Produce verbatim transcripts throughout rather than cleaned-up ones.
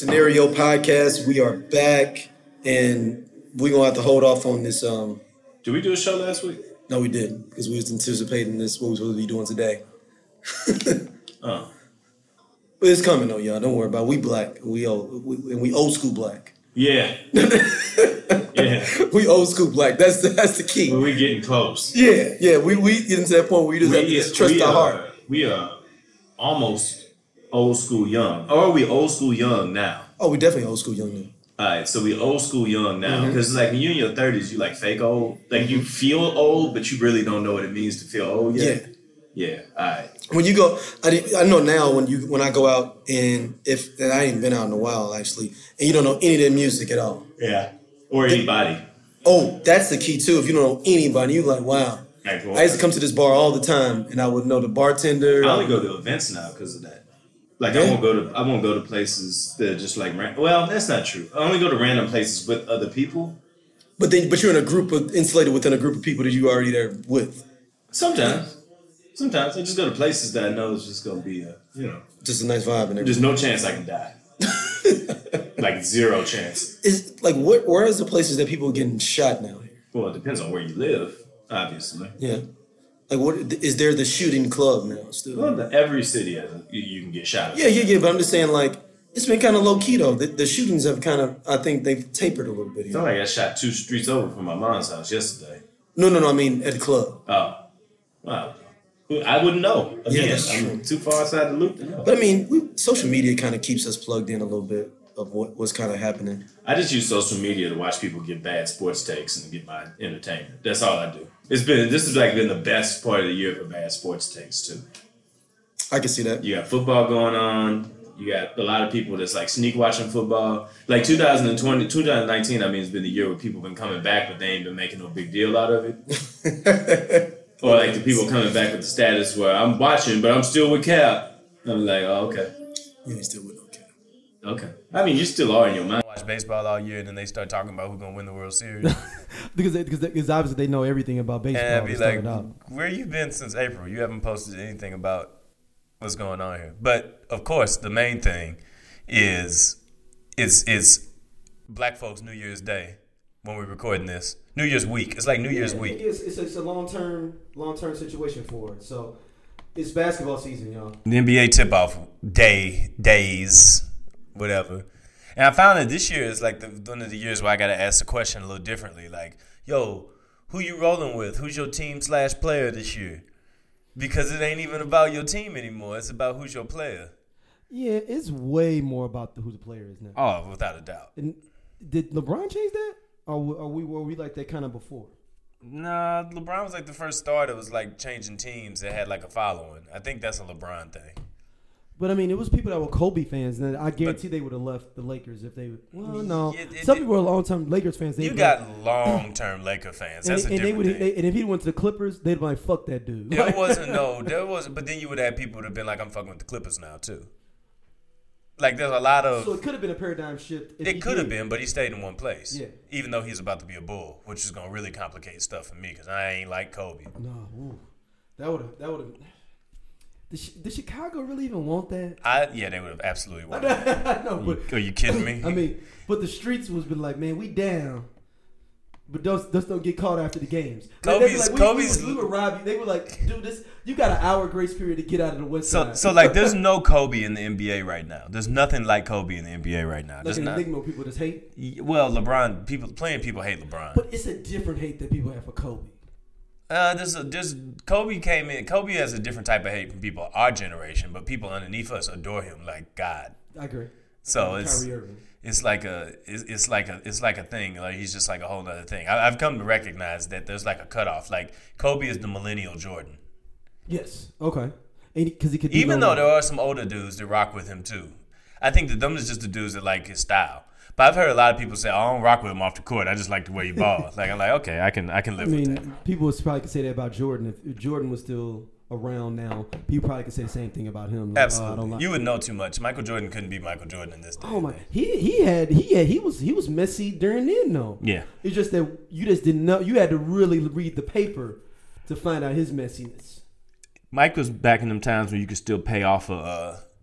Scenario Podcast. We are back, and we're gonna have to hold off on this. Um, Did we do a show last week? No, we didn't, because we was anticipating this. What we was supposed to be doing today. Oh, But it's coming though, y'all. Don't worry about it. We black. We old. We, and we old school black. yeah, yeah. We old school black. That's the that's the key. Well, we getting close. Yeah, yeah. We we getting to that point where we just We, have to just trust we our are, heart. We are almost old school young, or are we old school young now? Oh, we definitely old school young now. All right, so we old school young now Mm-hmm. because like when you're in your thirties, you like fake old. Like you feel old, but you really don't know what it means to feel old yet. Yeah. Yeah. All right. When you go, I, di- I know now when you when I go out and if and I ain't been out in a while actually, and you don't know any of their music at all. Yeah. Or anybody. Oh, that's the key too. If you don't know anybody, you like, wow. Like, well, I used to come to this bar all the time, and I would know the bartender. I only go to events now because of that. Like Yeah. I won't go to I won't go to places that are just like ran- well, that's not true. I only go to random places with other people. But then, but you're in a group of insulated within a group of people that you already there with. Sometimes. Sometimes I just go to places that I know is just gonna be a you know. Just a nice vibe and everything. There's no chance I can die. Like zero chance. Is like what? Where is the places that people are getting shot now? Well, it depends on where you live, obviously. Yeah. Like what is there the shooting club now still? Well, the, every city has a, you, you can get shot at. Yeah, yeah, yeah. But I'm just saying, like, it's been kind of low key though. The, the shootings have kind of, I think they've tapered a little bit. Here. Somebody got shot two streets over from my mom's house yesterday. No, no, no. I mean at the club. Oh, wow. I wouldn't know. Yeah, Again, that's I'm true. too far outside the loop to know. But I mean, we, social media kind of keeps us plugged in a little bit of what, what's kind of happening. I just use social media to watch people get bad sports takes and get my entertainment. That's all I do. It's been this has like been the best part of the year for bad sports takes too. I can see that. You got football going on. You got a lot of people that's like sneak watching football. Like twenty twenty, twenty nineteen, I mean, it's been the year where people been coming back, but they ain't been making no big deal out of it. Or like the people coming back with the status where I'm watching, but I'm still with Cap. I'm like, oh, okay. You ain't still with no Cap. Okay. I mean, you still are in your mind. Watch baseball all year, and then they start talking about who's gonna win the World Series. because they, because, they, because obviously they know everything about baseball. And I'd be to like, start out. where you been since April? You haven't posted anything about what's going on here. But of course, the main thing is it's it's Black folks' New Year's Day when we're recording this. New Year's week. It's like New Year's Yeah, I week. think It's, it's, it's a long term long term situation for it. So it's basketball season, y'all. The N B A tip-off day, days, whatever. And I found that this year is like the, one of the years where I got to ask the question a little differently. Like, yo, who you rolling with? Who's your team slash player this year? Because it ain't even about your team anymore. It's about who's your player. Yeah, it's way more about the, who the player is now. Oh, without a doubt. And did LeBron change that? Or were we, were we like that kind of before? Nah, LeBron was like the first star that was like changing teams that had like a following. I think that's a LeBron thing. But I mean, it was people that were Kobe fans, and I guarantee but, they would have left the Lakers if they. Well, no, it, it, some it, people are long-term Lakers fans. You got long-term Laker fans. That's and, a and different they would, thing. they, and if he went to the Clippers, they'd be like, "Fuck that dude." There wasn't no, there wasn't. But then you would have people that have been like, "I'm fucking with the Clippers now too." Like there's a lot of. So it could have been a paradigm shift. If it could have been, but he stayed in one place. Yeah. Even though he's about to be a Bull, which is gonna really complicate stuff for me because I ain't like Kobe. No, ooh. that would have. That would have. Did, did Chicago really even want that? I yeah, they would have absolutely wanted that. No, but Are you kidding me? I mean, but the streets was been like, man, we down, but just, just don't get caught after the games. Like, Kobe's like, we, Kobe's. We, we, we would rob you. They were like, dude, this you got an hour grace period to get out of the West So Side. so like, there's no Kobe in the N B A right now. There's nothing like Kobe in the N B A right now. like There's an not. enigma people just hate. Well, LeBron people playing people hate LeBron. But it's a different hate that people have for Kobe. Uh, there's a, there's Kobe came in. Kobe has a different type of hate from people our generation, but people underneath us adore him like God. I agree. So Like it's Kyrie Irving. it's like a it's, it's like a it's like a thing. Like he's just like a whole other thing. I, I've come to recognize that there's like a cutoff. Like Kobe is the millennial Jordan. Yes. Okay. Because he could. do Even no though there wrong. are some older dudes that rock with him too. I think that them is just the dudes that like his style. But I've heard a lot of people say, oh, I don't rock with him off the court. I just like the way he ball. Like I'm like, okay, I can I can I live with that. mean, people would probably could say that about Jordan. If, if Jordan was still around now, people probably could say the same thing about him. Like, Absolutely, oh, I don't like you would know too much. Michael Jordan couldn't be Michael Jordan in this day. Oh my! He he had he had he was he was messy during then though. Yeah, It's just that you just didn't know. You had to really read the paper to find out his messiness. Mike was back in them times when you could still pay off a uh,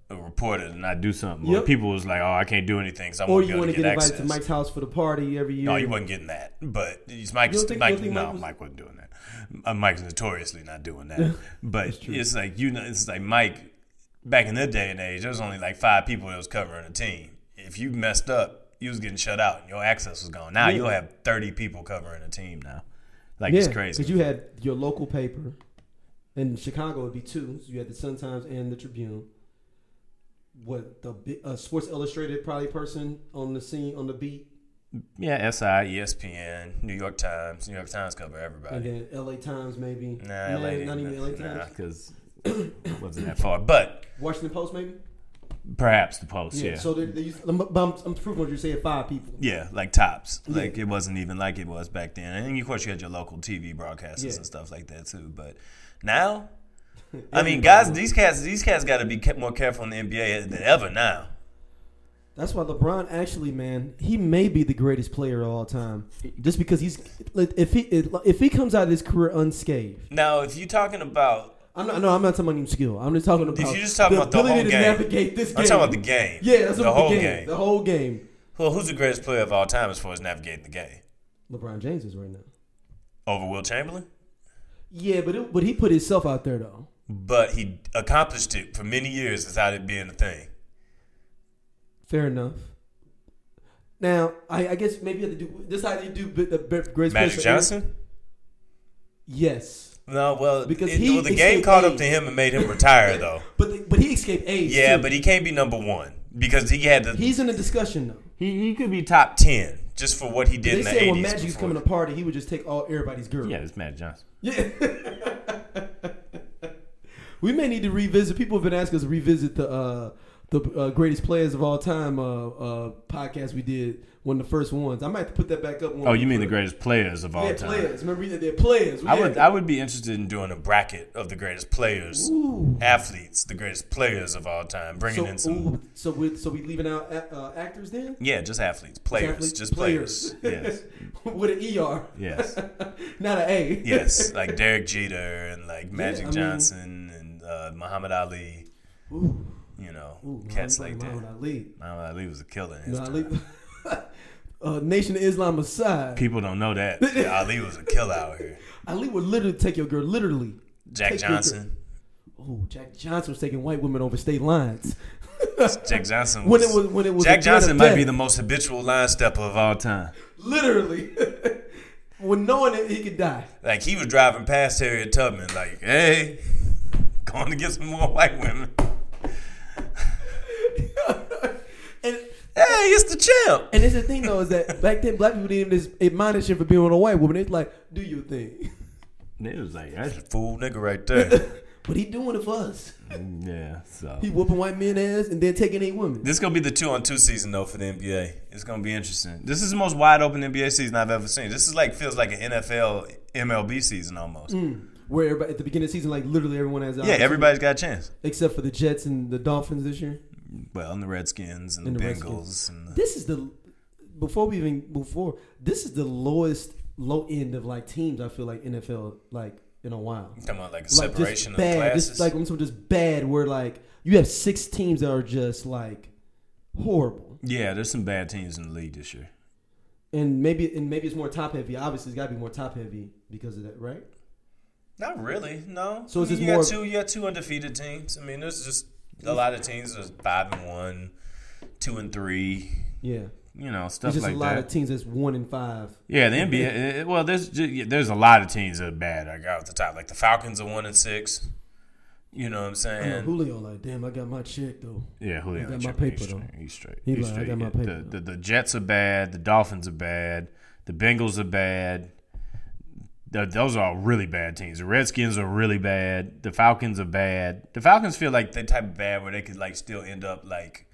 a reporter to not do something. Or Yep. people was like, oh, I can't do anything, so I'm Or going to you be able want to to get get invited access. to Mike's house for the party every year. No, you wasn't getting that. But he's Mike. You don't think- Mike you don't think no, Mike was- Mike wasn't doing that. Uh, Mike's notoriously not doing that. But it's like you know, it's like Mike. Back in that day and age, there was only like five people that was covering a team. If you messed up, you was getting shut out and your access was gone. Now Yeah. you'll have thirty people covering a team now. Like Yeah, it's crazy. because you had your local paper. In Chicago, it'd be two. So you had the Sun-Times and the Tribune. What the bi- uh, Sports Illustrated probably person on the scene on the beat, Yeah, S I, E S P N, New York Times. New York Times cover everybody. and then L A Times maybe. Nah, Nah, L A not even L A nah, Times. because it wasn't that far. But Washington Post maybe. perhaps the Post, Yeah. yeah. So they, they used, I'm, I'm, I'm proving what you're saying. Five people. Yeah, like tops. Yeah. Like it wasn't even like it was back then. And of course you had your local T V broadcasters Yeah. and stuff like that too. But now, I mean, guys, these cats, these cats got to be ke- more careful in the N B A than ever now. That's why LeBron actually, man, he may be the greatest player of all time. Just because he's, if he if he comes out of his career unscathed. Now, if you're talking about, I'm not. No, I'm not talking about even skill. I'm just talking about. if you're just talking the about the ability whole to game, navigate this game. I'm talking about the game. Yeah, that's the what whole the game, game. The whole game. Well, who's the greatest player of all time as far as navigating the game? LeBron James is right now. Over Will Chamberlain? Yeah, but it, but he put himself out there though. But he accomplished it for many years without it being a thing. Fair enough. Now, I, I guess maybe you have to do this. How you do the greatest Magic player- Johnson? Yes, No, well, Because it, he well, the game escaped caught up age. to him and made him retire, though. but the, but he escaped age. Yeah, too. but he can't be number one because he had the. he's in the discussion though. He, he could be top ten just for what he did They in the said eighties. when Magic was before. coming to party, he would just take all everybody's girl. Yeah, it's Magic Johnson. Yeah. We may need to revisit. People have been asking us to revisit the uh, the uh, greatest players of all time uh, uh, podcast we did, one of the first ones. I might have to put that back up. When Oh, we you mean the put- greatest players of all Yeah, time? players. Remember that they're players. I Yeah. would I would be interested in doing a bracket of the greatest players, Ooh. athletes, the greatest players of all time, bringing So, in some. ooh, so we so we leaving out uh, actors then? Yeah, just athletes, players, Athletes? just players. yes, With an E R, yes, not an A. yes. Like Derek Jeter and like Magic I mean- Johnson and uh, Muhammad Ali. Ooh, You know, ooh, cats Muhammad- like Muhammad that. Ali. Muhammad Ali was a killer in his No, time. Ali. uh, Nation of Islam aside, People don't know that. Yeah, Ali was a killer out here. Ali would literally take your girl. Literally. Jack Take your girl- Johnson. Oh, Jack Johnson was taking white women over state lines. Jack Johnson When was, it was when it was Jack a threat of Johnson might death. be the most habitual line stepper of all time. Literally. When knowing that he could die. Like he was driving past Harriet Tubman, like, hey, going to get some more white women. And Hey, it's the champ. and it's the thing though is that back then black people didn't even just admonish him for being with a white woman. It's like, do your thing. It was like, that's a fool nigga right there. But he doing it for us. Yeah, so. He whooping white men ass and then taking eight women. This is going to be the two on two season, though, for the N B A. It's going to be interesting. This is the most wide open N B A season I've ever seen. This is like, feels like an N F L, M L B season almost. Mm. Where everybody, at the beginning of the season, like literally everyone has. Yeah, opportunity. everybody's got a chance. Except for the Jets and the Dolphins this year. Well, and the Redskins and, And the, the Bengals. And the, This is the before we even before this is the lowest low end of like teams I feel like N F L like in a while. come on, like a Like separation just of bad, classes. just like I'm talking just bad where like you have six teams that are just like horrible. yeah, there's some bad teams in the league this year. And maybe and maybe it's more top heavy. Obviously, it's got to be more top heavy because of that, right? Not really, no. So it's I mean, just you more- got two, you got two undefeated teams. I mean, there's just a lot of teams. There's five and one, two and three. Yeah, You know, there's stuff just like a lot that. of teams that's one and five. Yeah, the N B A. eh, Well, there's ju- yeah, there's a lot of teams that are bad. I got off the top, like the Falcons are one and six. You know what I'm I know saying? Julio like, damn, I got my check though. Yeah, Julio. I got ain't my tripping. paper, He's though. straight. He's straight. He He's like, I straight. got my Yeah, paper, the, the the Jets are bad. The Dolphins are bad. The Bengals are bad. The, those are all really bad teams. The Redskins are really bad. The Falcons are bad. The Falcons feel like the type of bad where they could like still end up like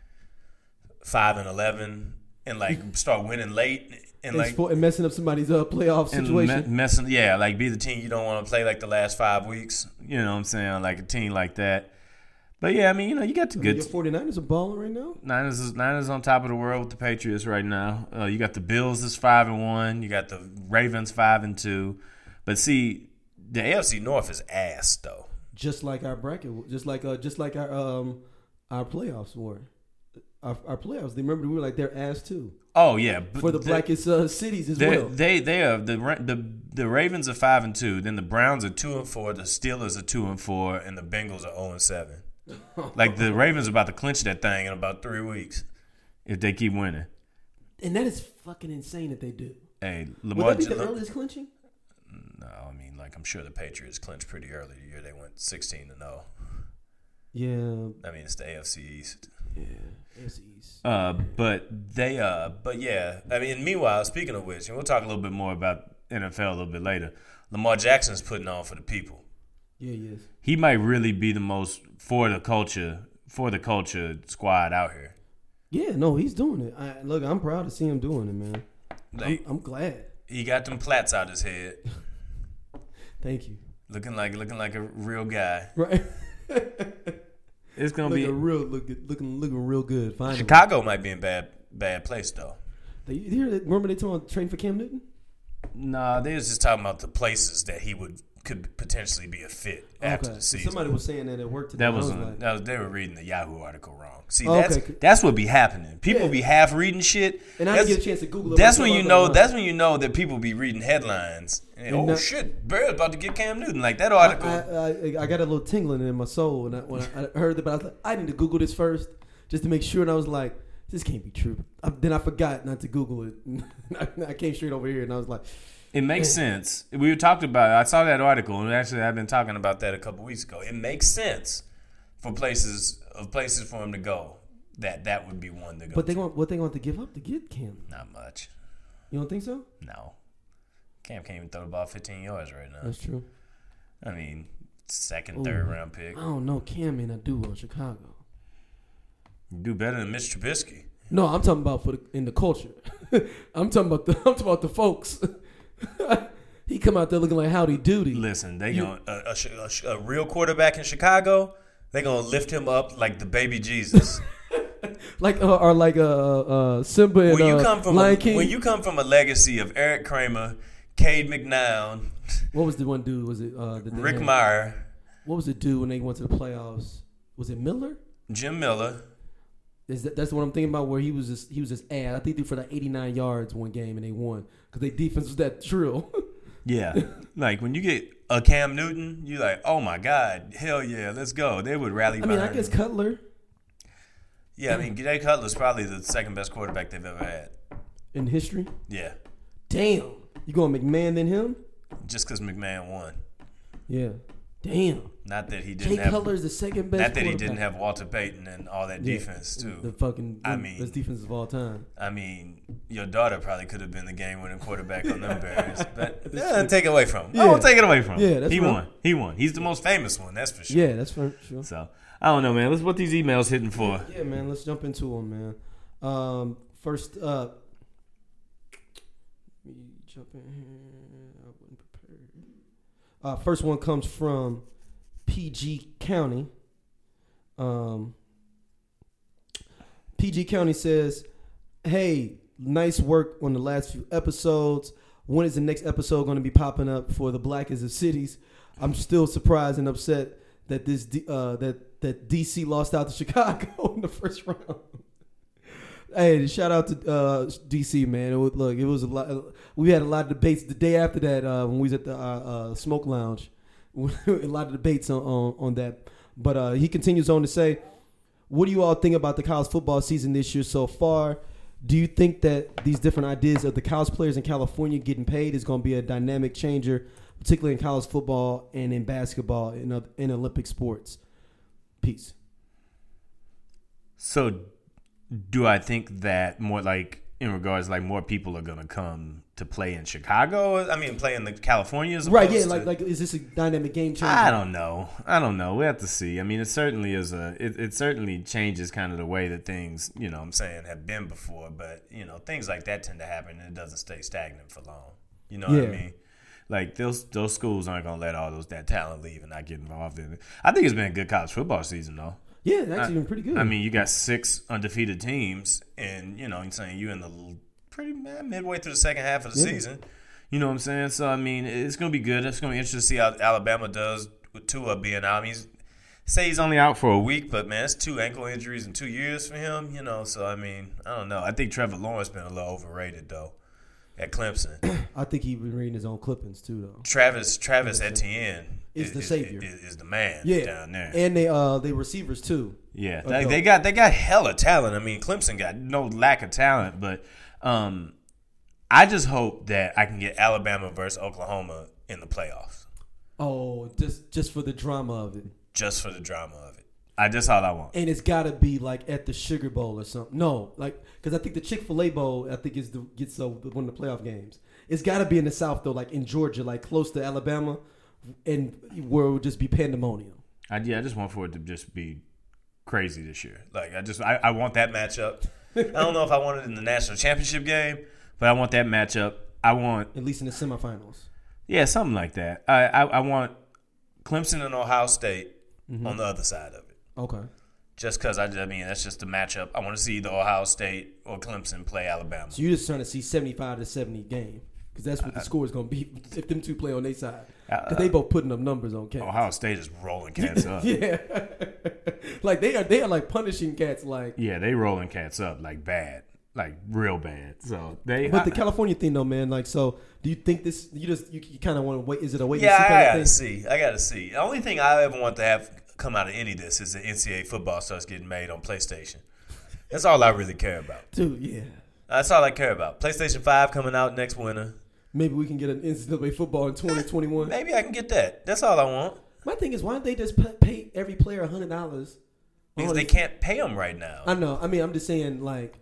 five and eleven and like start winning late and And, like spo- and messing up somebody's uh, playoff and situation. me- messing. Yeah, like be the team you don't want to play like the last five weeks. You know what I'm saying? Like a team like that. But yeah, I mean, you know, you got the I mean, good. your 49ers are balling right now. Niners is Niners on top of the world with the Patriots right now. Uh, you got the Bills is five and one. You got the Ravens five and two. But see, the A F C North is ass though. Just like our bracket, just like uh, just like our um our playoffs were. Our, our playoffs. They remember we were like their ass too. Oh yeah, but For the they- blackest uh, cities as They well. they they are the Ra- the the Ravens are five and two. Then the Browns are two and four. The Steelers are two and four, and the Bengals are zero and seven. Like the Ravens are about to clinch that thing in about three weeks if they keep winning. And that is fucking insane that they do. Hey, Would Lamar. that be the J- earliest clinching? no, I mean like I'm sure the Patriots clinched pretty early the year they went sixteen to zero. Yeah. I mean it's the A F C East. Yeah. It's easy. Uh, but they uh, but yeah. I mean, meanwhile, speaking of which, and we'll talk a little bit more about N F L a little bit later. Lamar Jackson's putting on for the people. Yeah, he is. He might really be the most for the culture for the culture squad out here. Yeah, no, he's doing it. I, look, I'm proud to see him doing it, man. I'm, Like I'm glad. he got them plaits out his head, Thank you. looking like looking like a real guy. Right. It's gonna looking be real, look, looking, looking real good. Finally, Chicago might be in bad bad place though. They, you hear that? Remember they talking about trading for Cam Newton? Nah, they was just talking about the places that he would could potentially be a fit after Okay. the season. Somebody was saying that at work today. That I was, was a, like, that was they were reading the Yahoo article wrong. See, Oh, that's okay. that's what be happening. People Yeah. be half reading shit. and I that's, didn't get a chance to Google it. That's but when you somebody know. was like, That's when you know that people be reading headlines. And, And oh that- shit, Bear's about to get Cam Newton. Like that I, article. I, I, I got a little tingling in my soul when I, when I heard it, but I was like, I need to Google this first just to make sure. And I was like, this can't be true. I, then I forgot not to Google it. I, I came straight over here and I was like, It makes sense. We were talked about it. I saw that article, and actually, I've been talking about that a couple weeks ago. It makes sense for places of places for him to go. That that would be one to go. but they to. want what they want to give up to get Cam. Not much. You don't think so? No. Cam can't even throw the ball fifteen yards right now. That's true. I mean, second, Ooh. third round pick. I don't know. Cam may not do well in Chicago. You do better than Mitch Trubisky. No, I'm talking about for the, in the culture. I'm talking about the I'm talking about the folks. He come out there looking like Howdy Doody. Listen, they You- going a, a, a, a real quarterback in Chicago. They gonna lift him up like the baby Jesus. Like uh, or like uh, uh, Simba and when you uh, come from Lion a, King. when you come from a legacy of Eric Kramer, Cade McNown, What was the one dude? Was it uh, that they Rick had? Meyer, What was it dude when they went to the playoffs? Was it Miller? Jim Miller. Is that that's what I'm thinking about? Where he was just he was just ad. I think they for like eighty-nine yards one game and they won because their defense was that trill. Yeah, like when you get a Cam Newton, you like, oh my God, hell yeah, let's go. They would rally. I mean, I behind guess him. Cutler Yeah, I mean, Jay Cutler's probably the second best quarterback they've ever had. in history. Yeah, Damn, you going McMahon than him? just because McMahon won. Yeah. Damn. Not that he Jay didn't have. Cutler's the second best. Not that he didn't quarterback. have Walter Payton and all that Yeah. defense too. The fucking I I mean- best defense of all time. I mean, your daughter probably could have been the game-winning quarterback on them Bears, but that doesn't take it away from him. I Yeah. won't take it away from him. Yeah, that's he right. won. He won. He's the most famous one, that's for sure. Yeah, that's for sure. So I don't know, man. Let's what these emails hitting for. Yeah, man. Let's jump into them, man. Um, first up, let me jump in here. I wasn't prepared. Uh, first one comes from P G County. Um, P G County says, "Hey, nice work on the last few episodes. When is the next episode going to be popping up for the Blackest of Cities? I'm still surprised and upset that this D, uh, that that D C lost out to Chicago in the first round." Hey, shout out to uh, D C, man. It was, look, it was a lot. We had a lot of debates the day after that uh, when we was at the uh, uh, Smoke Lounge. a lot of debates on on, on that. But uh, he continues on to say, "What do you all think about the college football season this year so far? Do you think that these different ideas of the college players in California getting paid is going to be a dynamic changer, particularly in college football and in basketball and in, in Olympic sports?" Peace. So, do I think that more like in regards like more people are gonna come to play in Chicago? I mean, play in the California as Right, yeah, opposed like to- like is this a dynamic game changer? I don't know. I don't know. We have to see. I mean, it certainly is a. It, it certainly changes kind of the way that things, you know, what I'm saying, have been before. But you know, things like that tend to happen, and it doesn't stay stagnant for long. You know what I Yeah. mean? Like those those schools aren't gonna let all those that talent leave and not get involved in it. I think it's been a good college football season though. Yeah, it's actually I- been pretty good. I mean, you got six undefeated teams, and you know, you're saying you in the l- pretty man, midway through the second half of the Yeah. season. You know what I'm saying? So I mean, it's gonna be good. It's gonna be interesting to see how Alabama does with Tua being out. I mean, he's, say he's only out for a week, but man, it's two ankle injuries in two years for him, you know. So I mean, I don't know. I think Trevor Lawrence been a little overrated though at Clemson. I think he been reading his own clippings too, though. Travis Travis Etienne Is is the is, savior. Is, is the man Yeah, down there. and they uh they receivers too. Yeah, Are they, dope. they got they got hella talent. I mean, Clemson got no lack of talent, but um, I just hope that I can get Alabama versus Oklahoma in the playoffs, Oh, just just for the drama of it. just for the drama of it. I that's all I want. And it's got to be like at the Sugar Bowl or something. No, like because I think the Chick-fil-A Bowl I think is the gets uh, one of the playoff games. It's got to be in the South though, like in Georgia, like close to Alabama, and where it would just be pandemonium. I, yeah, I just want for it to just be crazy this year. Like I just I, I want that matchup. I don't know if I want it in the national championship game, but I want that matchup. I want At least in the semifinals. yeah something like that. I I, I want Clemson and Ohio State on the other side of it. Okay. Just because I, I mean that's just the matchup. I want to see either Ohio State or Clemson play Alabama. So you're just trying to see seventy-five to seventy game because that's what the score is going to be if them two play on their side. Because they both putting up numbers on cats. Ohio State is rolling cats up. Yeah, like they are they are like punishing cats like. Yeah, they rolling cats up like bad, like real bad. So they. But the I- California thing though, man, like so. Do you think this? You just you, you kind of want to wait? Is it a wait yeah, and see I kind gotta of thing? see. I gotta see. The only thing I ever want to have come out of any of this is the N C double A football starts getting made on PlayStation. That's all I really care about. Dude, yeah. That's all I care about. PlayStation five coming out next winter. Maybe we can get an N C double A football in twenty twenty-one. Maybe I can get that. That's all I want. My thing is, why don't they just pa- pay every player a hundred dollars? Because they can't pay them right now. I know. I mean, I'm just saying, like,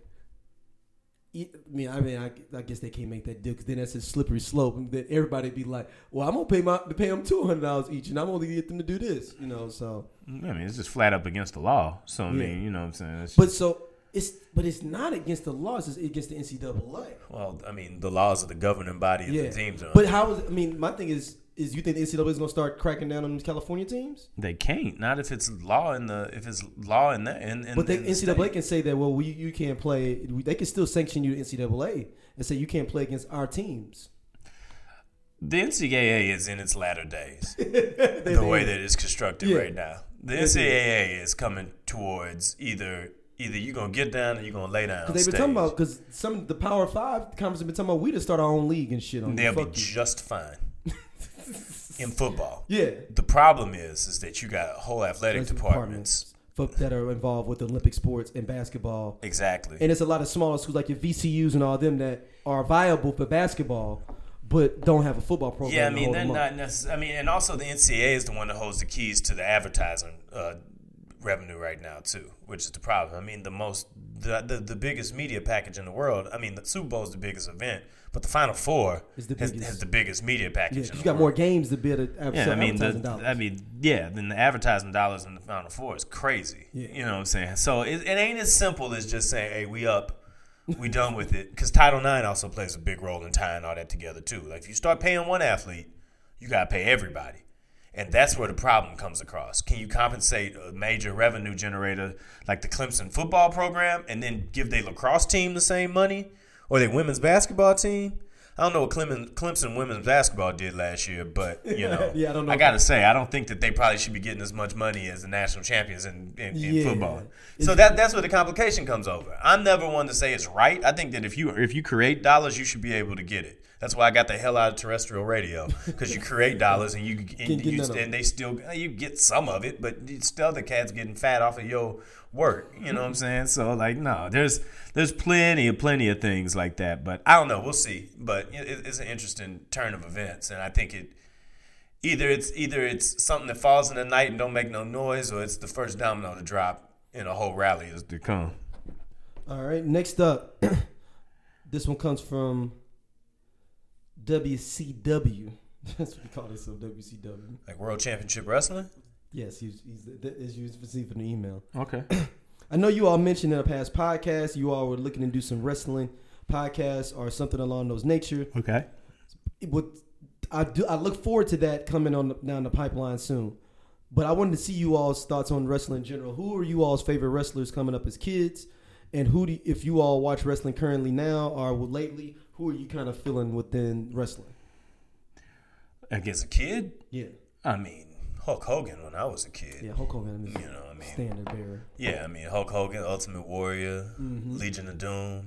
I mean, I mean, I, I guess they can't make that deal because then that's a slippery slope, and then everybody be like, "Well, I'm gonna pay my pay them two hundred dollars each, and I'm only gonna get them to do this," you know. So, I mean, it's just flat up against the law. So I mean, Yeah. you know what I'm saying. It's, but so it's but it's not against the laws; it's against the N C double A. well, I mean, the laws of the governing body of Yeah, the teams are. but how is? I mean, my thing is, is you think the N C double A is gonna start cracking down on these California teams? They can't. Not if it's law in the if it's law in that. In, in, But the in the N C double A state. can say that, well, we, you can't play. They can still sanction you to N C double A and say you can't play against our teams. The N C double A is in its latter days. They- the they- way that it's constructed Yeah. right now, the N C double A is coming towards either either you're gonna get down or you're gonna lay down. Because they've been stage. talking about, because some of the Power Five conference have been talking about we to start our own league and shit on They'll be Fuck you. just fine in football. Yeah. The problem is, is that you got whole athletic There's departments. for, that are involved with Olympic sports and basketball. Exactly. And it's a lot of smaller schools like your V C Us and all them that are viable for basketball, but don't have a football program. Yeah, I to mean hold they're them up. not necessarily. I mean, and also the N C double A is the one that holds the keys to the advertising uh, revenue right now too, which is the problem. I mean, the most, the, the the biggest media package in the world. I mean, the Super Bowl is the biggest event, but the Final Four Is the has, biggest. has the biggest media package. Yeah, in 'cause the you got world. more games to be able to have Yeah, I mean, the, advertising dollars. I mean, yeah, then the advertising dollars in the Final Four is crazy. Yeah. You know what I'm saying? So it, it ain't as simple as just saying, "Hey, we up, we done with it." Because Title nine also plays a big role in tying all that together too. Like if you start paying one athlete, you gotta pay everybody, and that's where the problem comes across. Can you compensate a major revenue generator like the Clemson football program, and then give their lacrosse team the same money, or their women's basketball team? I don't know what Clemson, Clemson women's basketball did last year, but you know, Yeah, I don't know. I gotta say, I don't think that they probably should be getting as much money as the national champions in, in, in Yeah. football. It's- So that that's where the complication comes over. I'm never one to say it's right. I think that if you if you create dollars, you should be able to get it. That's why I got the hell out of terrestrial radio, because you create dollars and you and, get you, none of it. and they still you get some of it, but it's still the cat's getting fat off of your work. You know what I'm saying? So like, no, there's there's plenty of plenty of things like that, but I don't know. We'll see. But it, it's an interesting turn of events, and I think it either it's either it's something that falls in the night and don't make no noise, or it's the first domino to drop in a whole rally is to come. All right, next up, this one comes from W C W. That's what we call this, so W C W. Like World Championship Wrestling? Yes, he's, he's as you received from the email. Okay. I know you all mentioned in a past podcast you all were looking to do some wrestling podcasts or something along those nature. Okay. It would, I do. I look forward to that coming on the, down the pipeline soon. But I wanted to see you all's thoughts on wrestling in general. Who are you all's favorite wrestlers coming up as kids? And who do you, if you all watch wrestling currently now or lately, who are you kind of feeling within wrestling? Like as a kid, Yeah. I mean, Hulk Hogan when I was a kid. Yeah, Hulk Hogan is You know what I mean? standard bearer. Yeah, I mean Hulk Hogan, Ultimate Warrior, Mm-hmm. Legion of Doom.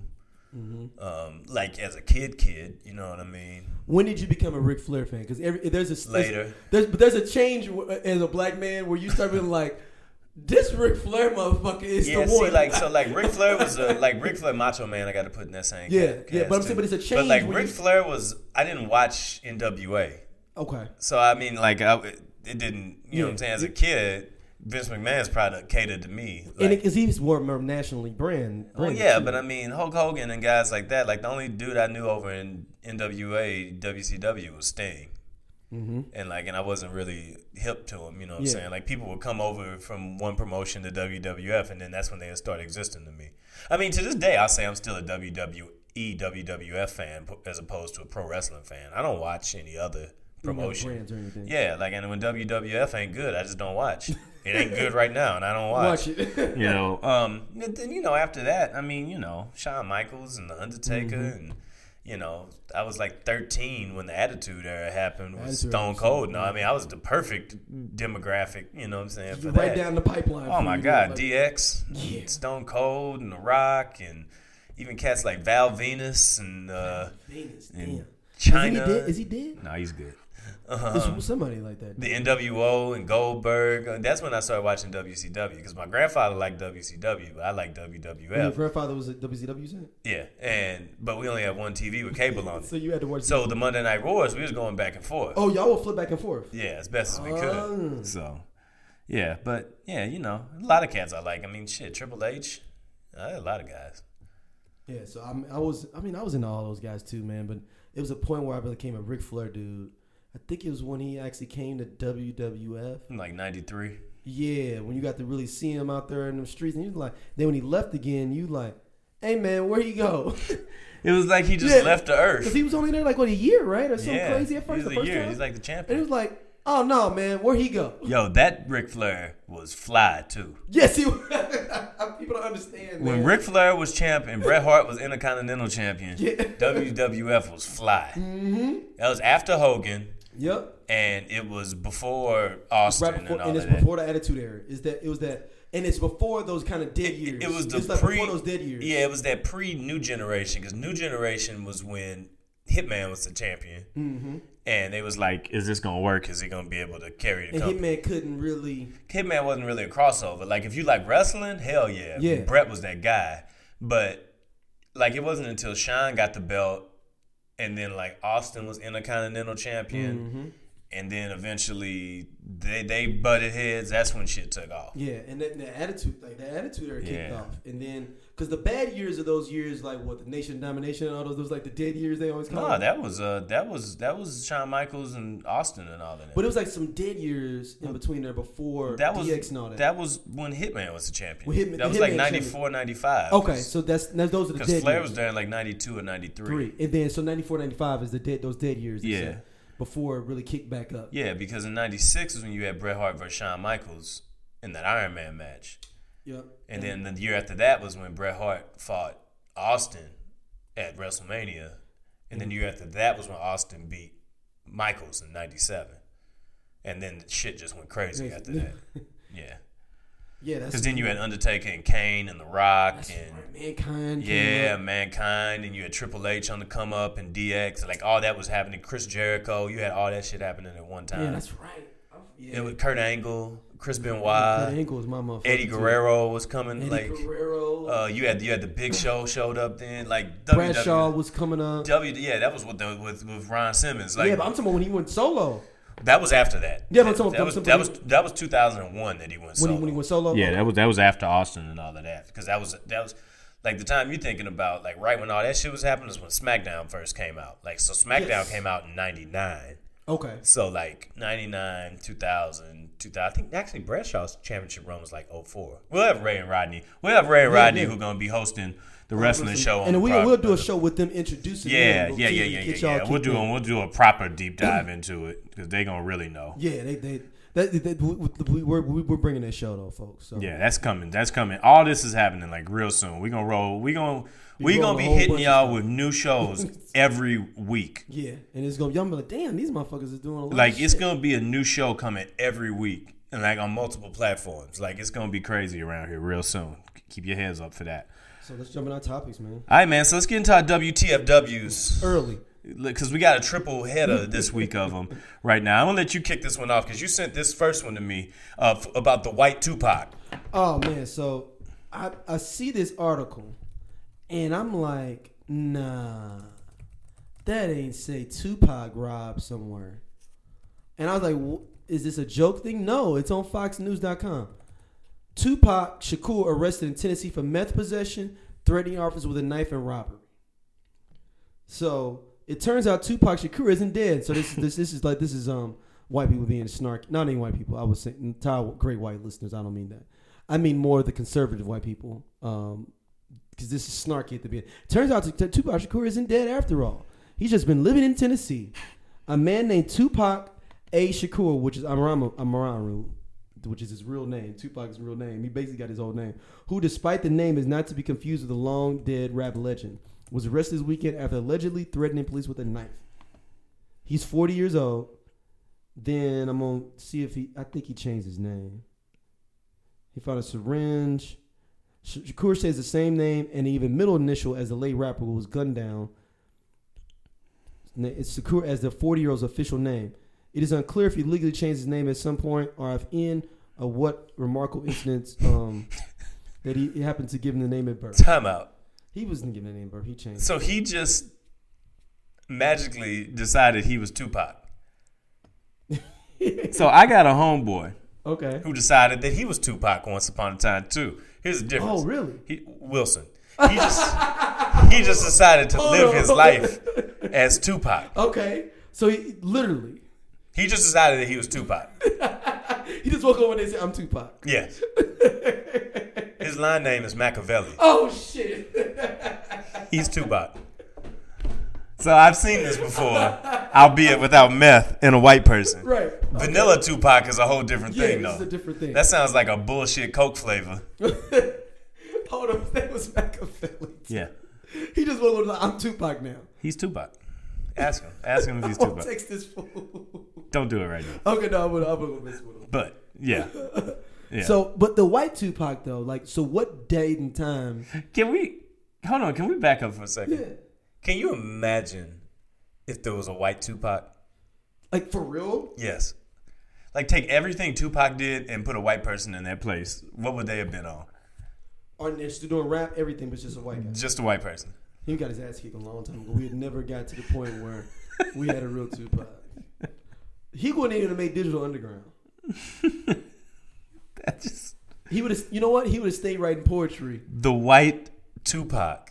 Um, like as a kid, kid, you know what I mean? When did you become a Ric Flair fan? Because there's a Later. There's, but there's a change w- as a black man where you start being like, this Ric Flair motherfucker is Yeah, the see, one. like so, like Ric Flair was a, like Ric Flair, Macho Man. I got to put in that same. Yeah, ca- yeah, but I'm cast, saying, but it's a But change like when Ric you- Flair was, I didn't watch N W A, Okay. so I mean, like I, it didn't. You know Yeah. what I'm saying? As a kid, Vince McMahon's product catered to me. And Like, because he's more more nationally brand. well, branded, yeah, too. but I mean Hulk Hogan and guys like that. Like the only dude I knew over in N W A, W C W was Sting. Mm-hmm. And like, and I wasn't really hip to him, you know what I'm Yeah. saying? Like, people would come over from one promotion to W W F, and then that's when they would start existing to me. I mean, to this day, I'll say I'm still a W W E, W W F fan as opposed to a pro wrestling fan. I don't watch any other promotion. brands or anything. Yeah, like, and when W W F ain't good, I just don't watch. It ain't good right now, and I don't watch. Watch it. You know, um, and then you know after that, I mean, you know, Shawn Michaels and the Undertaker, Mm-hmm. and you know, I was like thirteen when the Attitude Era happened with Attitude Stone Era, Cold. No, I mean, I was the perfect demographic. You know what I'm saying? For right that. down the pipeline. Oh for my you, God, like- D X, Yeah. Stone Cold, and The Rock, and even cats like Val Venus and uh, Venus, and damn. China. Is he dead? Is he dead? No, he's good. There's somebody like that. The N W O and Goldberg. uh, That's when I started watching W C W because my grandfather liked W C W, but I like W W Your F. grandfather was a W C W fan? Yeah, and but we only had one T V with cable on So it. you had to watch. So the Monday Night Wars, we was going back and forth. Oh, y'all will flip back and forth. Yeah, as best as we Oh. could. So, yeah, but yeah, you know, a lot of cats I like. I mean, shit, Triple H, I had a lot of guys. Yeah, so I'm, I was, I mean, I was into all those guys too, man. But it was a point where I became a Ric Flair dude. I think it was when he actually came to W W F. Like ninety-three. Yeah, when you got to really see him out there in the streets, and you like, then when he left again, you like, hey man, where you go? It was like he just Yeah, left the earth. Because he was only there like what a year, right, or something Yeah, crazy at first. he was the a first year. time? He's like the and champion. it was like, oh no, man, where he go? Yo, that Ric Flair was fly too. Yes, he. People don't understand. When man. Ric Flair was champ and Bret Hart was Intercontinental Champion, Yeah. W W F was fly. Mm-hmm. That was after Hogan, Yep. and it was before Austin Right before, and all and of it's that. before the Attitude Era. Is that it was that, and it's before those kind of dead years. It was the it's like pre before those dead years. Yeah, it was that pre New Generation because New Generation was when Hitman was the champion, Mm-hmm. and they was like, "Is this gonna work? Is he gonna be able to carry the And company?" Hitman couldn't really. Hitman wasn't really a crossover. Like if you like wrestling, hell yeah, Yeah. Brett was that guy. But like it wasn't until Shawn got the belt, and then like Austin was Intercontinental Champion, Mm-hmm. and then eventually they they butted heads. That's when shit took off. Yeah, and the, the attitude, like the attitude era kicked Yeah. off, and then because the bad years of those years, like what the Nation Domination and all those, those like the dead years they always call. No, them. that was uh that was that was Shawn Michaels and Austin and all of that. But it was like some dead years in between there before that was D X and all that. that was when Hitman was the champion. When Hitman- that was the like Hitman ninety-four, ninety-five. okay, so that's, that's those are the because dead Flair years. was there in like ninety-two or ninety-three. Three, and then so ninety-four, ninety-five is the dead those dead years. they Yeah. said, before it really kicked back up. Yeah, because in ninety-six is when you had Bret Hart versus Shawn Michaels in that Iron Man match. Yep. And then the year after that was when Bret Hart fought Austin at WrestleMania. And then the year after that was when Austin beat Michaels in ninety-seven. And then the shit just went crazy after that. Yeah. Yeah, that's Because then you had Undertaker and Kane and The Rock that's and right. Mankind. came yeah, up. Mankind, and you had Triple H on the come up and D X. Like all that was happening. Chris Jericho, you had all that shit happening at one time. Yeah, that's right. Oh, yeah. It was Kurt Angle, Chris Kurt Benoit, Angle was my motherfucker. Eddie too. Guerrero was coming. Eddie like Guerrero. uh, you had you had the Big Show showed up then. Like Bradshaw W was coming up. W. Yeah, that was with the with with Ron Simmons. Like yeah, but I'm talking about when he went solo. that was after that. Yeah, but I'm talking that about was some- that was that was two thousand one that he went When solo. he when he went solo. Yeah, that was that was after Austin and all of that because that was that was like the time you're thinking about like right when all that shit was happening is when SmackDown first came out. Like so SmackDown Yes. came out in ninety-nine. Okay. So like ninety-nine, two thousand, two thousand. I think actually Bradshaw's championship run was like oh four. We'll have Ray and Rodney. We'll have Ray and Yeah, Rodney yeah. who are gonna be hosting the wrestling show. On and the we pro- we'll do a show with them introducing. Yeah, them, yeah, to yeah, yeah, get yeah. y'all yeah. We'll kicked do in. a, we'll do a proper deep dive into it because they gonna really know. Yeah, they they That, that we, we, we're we're bringing that show though, folks. So. Yeah, that's coming. That's coming. All this is happening like real soon. We gonna roll. We gonna we, We gonna roll be a whole hitting bunch y'all of with new shows every week. Yeah, and it's gonna y'all be like, damn, these motherfuckers is doing a lot. Like of it's shit. gonna be a new show coming every week, and like on multiple platforms. Like it's gonna be crazy around here real soon. Keep your heads up for that. So let's jump in our topics, man. All right, man. So let's get into our W T F Ws. Early. Because we got a triple header this week of them right now. I'm going to let you kick this one off because you sent this first one to me uh, f- about the white Tupac. Oh, man. So I, I see this article, and I'm like, nah, that ain't say Tupac robbed somewhere. And I was like, is this a joke thing? No, it's on fox news dot com. Tupac Shakur arrested in Tennessee for meth possession, threatening officers with a knife, and robbery. So it turns out Tupac Shakur isn't dead. So this this this is like this is um white people being snarky. Not any white people. I was saying entire great white listeners. I don't mean that. I mean more the conservative white people. Um, because this is snarky at the beginning. Turns out that Tupac Shakur isn't dead after all. He's just been living in Tennessee. A man named Tupac A. Shakur, which is Amaru, Amaru, which is his real name. Tupac's real name. He basically got his old name. Who, despite the name, is not to be confused with the long dead rap legend, was arrested this weekend after allegedly threatening police with a knife. He's forty years old. Then I'm going to see if he, I think he changed his name. He found a syringe. Shakur says the same name and even middle initial as the late rapper who was gunned down. It's Shakur as the forty-year-old's official name. It is unclear if he legally changed his name at some point or if in or what remarkable incidents um, that he, he happened to give him the name at birth. Time out. He wasn't given the name at birth. He changed So he just magically decided he was Tupac. So I got a homeboy Okay. who decided that he was Tupac once upon a time too. Here's the difference. Oh, really? He, Wilson. He just he just decided to Hold live on. his life as Tupac. Okay. So he literally, He just decided that he was Tupac. he just woke up and they said, I'm Tupac. Yes. His line name is Machiavelli. Oh, shit. He's Tupac. So I've seen this before, albeit without meth in a white person. Right. Vanilla Tupac is a whole different Yeah, thing, this though. is a different thing. That sounds like a bullshit Coke flavor. Hold on. That was Machiavelli. Yeah. He just woke up and like, I'm Tupac now. He's Tupac. Ask him. Ask him if he's I'll Tupac. text this fool. Don't do it right now. Okay, no, I'm going to go mess with him. But, yeah. yeah. So, but the white Tupac, though, like, so what date and time? Can we, hold on, can we back up for a second? Yeah. Can you imagine if there was a white Tupac? Like, for real? Yes. Like, take everything Tupac did and put a white person in their place. What would they have been on? Or they're still doing rap, everything, but just a white guy. Just a white person. He got his ass kicked a long time ago. We had never got to the point where we had a real Tupac. He wouldn't even have made Digital Underground. That just... He would have, you know what? He would have stayed writing poetry. The white Tupac.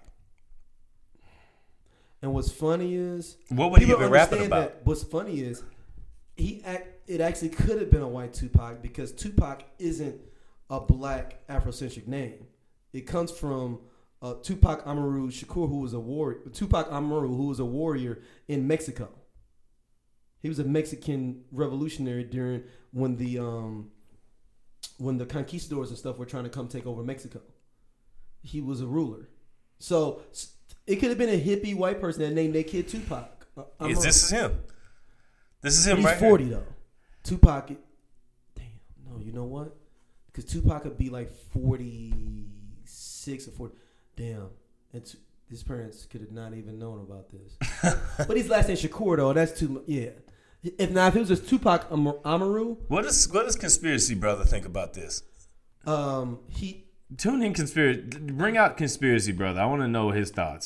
And what's funny is, What would he people have been rapping understand about? that what's funny is, he act, it actually could have been a white Tupac because Tupac isn't a black Afrocentric name. It comes from uh, Tupac Amaru Shakur, who was a warrior. Tupac Amaru, who was a warrior in Mexico. He was a Mexican revolutionary during when the um, when the conquistadors and stuff were trying to come take over Mexico. He was a ruler. So it could have been a hippie white person that named their kid Tupac. Uh, Is this is him? This is him He's right forty here. though. Tupac, damn, no, you know what? Because Tupac could be like forty-six or forty. Damn, and t- his parents could have not even known about this. But his last name Shakur though. That's too much. Yeah. If not, if it was just Tupac Am- Amaru, What does what does conspiracy brother think about this? um, he Tune in conspiracy. Bring out conspiracy brother. I want to know his thoughts.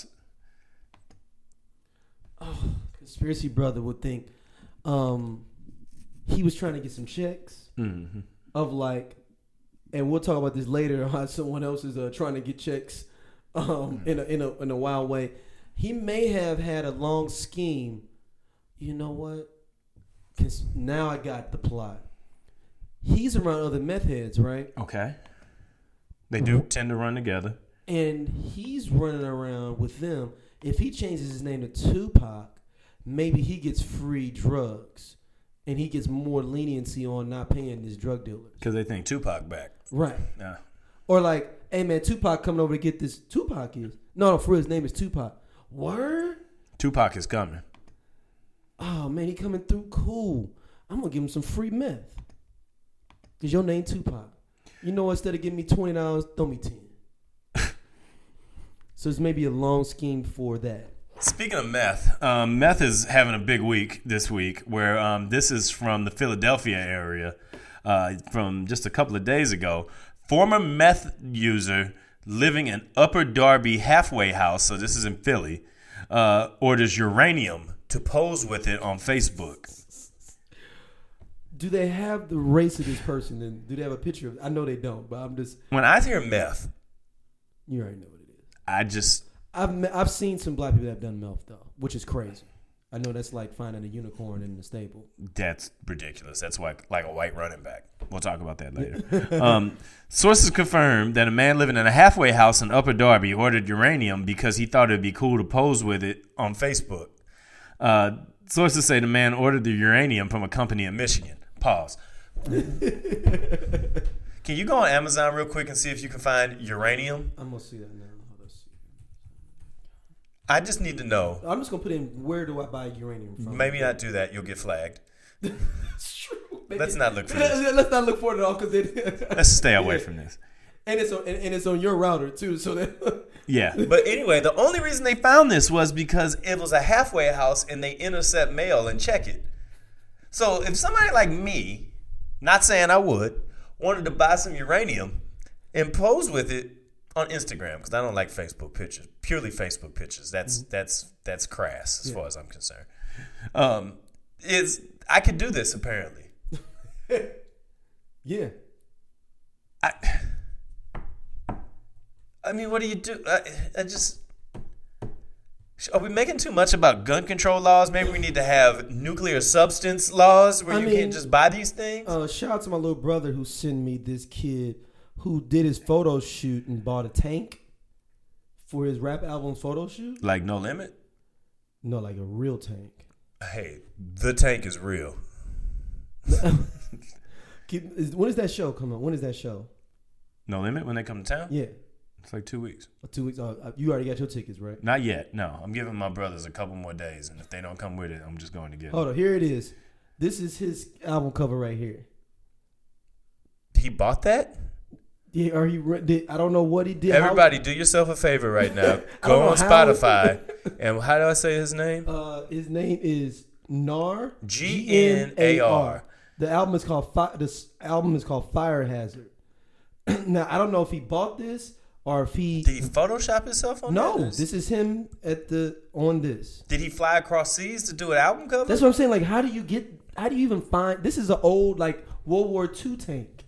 conspiracy brother would think, um, he was trying to get some checks Mm-hmm. of like, and we'll talk about this later. How someone else is uh, trying to get checks, um, in a in a in a wild way. He may have had a long scheme. You know what? 'Cause now I got the plot. He's around other meth heads, right? Okay. They do tend to run together. And he's running around with them. If he changes his name to Tupac, maybe he gets free drugs. and he gets more leniency on not paying his drug dealers. Because they think Tupac back. Right. Yeah. Or like, hey man, Tupac coming over to get this. Tupac is no, no, for real, his name is Tupac. Word. Tupac is coming. Oh man, he coming through. Cool. I'm gonna give him some free meth. Cause your name Tupac. You know, instead of giving me twenty dollars, throw me ten. So it's maybe a long scheme for that. Speaking of meth, um, meth is having a big week this week. Where um, this is from the Philadelphia area, uh, from just a couple of days ago. Former meth user living in Upper Darby halfway house. So this is in Philly. Uh, orders uranium to pose with it on Facebook. Do they have the race of this person? And do they have a picture of it? I know they don't, but I'm just. When I hear meth, You already know what it is. I just. I've me- I've seen some black people that have done meth though, which is crazy. I know that's like finding a unicorn in the stable. That's ridiculous. That's like like a white running back. We'll talk about that later. um, sources confirm that a man living in a halfway house in Upper Darby ordered uranium because he thought it'd be cool to pose with it on Facebook. Uh, sources say the man ordered the uranium from a company in Michigan. Pause. Can you go on Amazon real quick and see if you can find uranium? I'm gonna see that now. Let's see. I just need to know. I'm just gonna put in where do I buy uranium from? Maybe not do that. You'll get flagged. It's true. Maybe. Let's not look for this. Let's not look for it at all because it. Let's stay away from this. And it's on and, and it's on your router too. So that. Yeah. But anyway, the only reason they found this was because it was a halfway house and they intercept mail and check it. So if somebody like me, not saying I would, wanted to buy some uranium and pose with it on Instagram, because I don't like Facebook pictures, purely Facebook pictures. That's mm-hmm. that's that's crass as yeah. far as I'm concerned. Um, is I could do this apparently. Yeah. I. I mean, what do you do? I, I just. Are we making too much about gun control laws? Maybe we need to have nuclear substance laws where I you mean, can't just buy these things? Uh, shout out to my little brother who sent me this kid who did his photo shoot and bought a tank for his rap album photo shoot. Like No Limit? No, like a real tank. Hey, the tank is real. Keep, is, when is that show coming? When is that show? No Limit, when they come to town? Yeah. It's like two weeks. Oh, two weeks. Oh, you already got your tickets, right? Not yet. No, I'm giving my brothers a couple more days, and if they don't come with it, I'm just going to get Hold them. on, here it is. This is his album cover right here. He bought that? Yeah, or he did. I don't know what he did. Everybody, how, do yourself a favor right now. Go on Spotify, and how do I say his name? Uh, his name is Nar. G N A R. The album is called. Fi- this album is called Fire Hazard. Now I don't know if he bought this. Or if he did he Photoshop himself on no, this? this is him at the on this. Did he fly across seas to do an album cover? That's what I'm saying. Like, how do you get? How do you even find? This is an old like World War Two tank.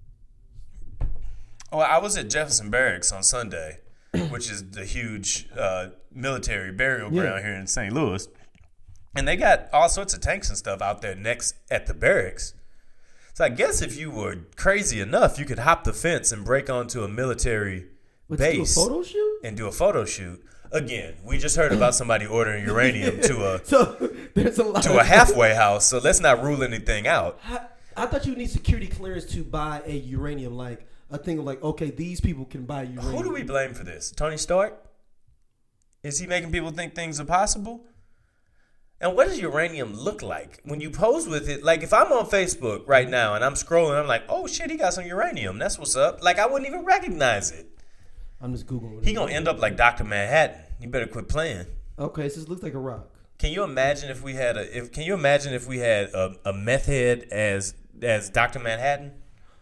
Oh, I was at Jefferson Barracks on Sunday, which is the huge uh, military burial ground yeah. here in Saint Louis, and they got all sorts of tanks and stuff out there next at the barracks. So I guess if you were crazy enough, you could hop the fence and break onto a military. But base do a photo shoot? And do a photo shoot. Again, we just heard about somebody ordering uranium to a so there's a lot to a halfway house, so let's not rule anything out. I, I thought you need security clearance to buy a uranium, like a thing of like, okay, these people can buy uranium. Who do we blame for this? Tony Stark? Is he making people think things are possible? And what does uranium look like when you pose with it? Like if I'm on Facebook right now and I'm scrolling, I'm like, oh shit, he got some uranium. That's what's up. Like I wouldn't even recognize it. I'm just Googling. He gonna end up like Doctor Manhattan. You better quit playing. Okay, so this looks like a rock. Can you imagine if we had a? If can you imagine if we had a, a meth head as as Doctor Manhattan?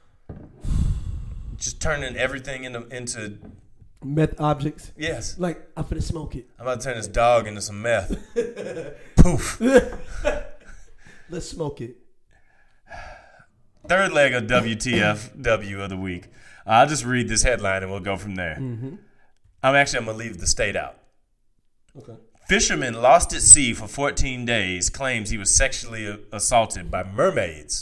Just turning everything into into meth objects. Yes. Like I'm finna smoke it. I'm about to turn this dog into some meth. Poof. Let's smoke it. Third leg of W T F W of the week. I'll just read this headline and we'll go from there. Mm-hmm. I'm actually I'm gonna leave the state out. Okay. Fisherman lost at sea for fourteen days. Claims he was sexually assaulted by mermaids.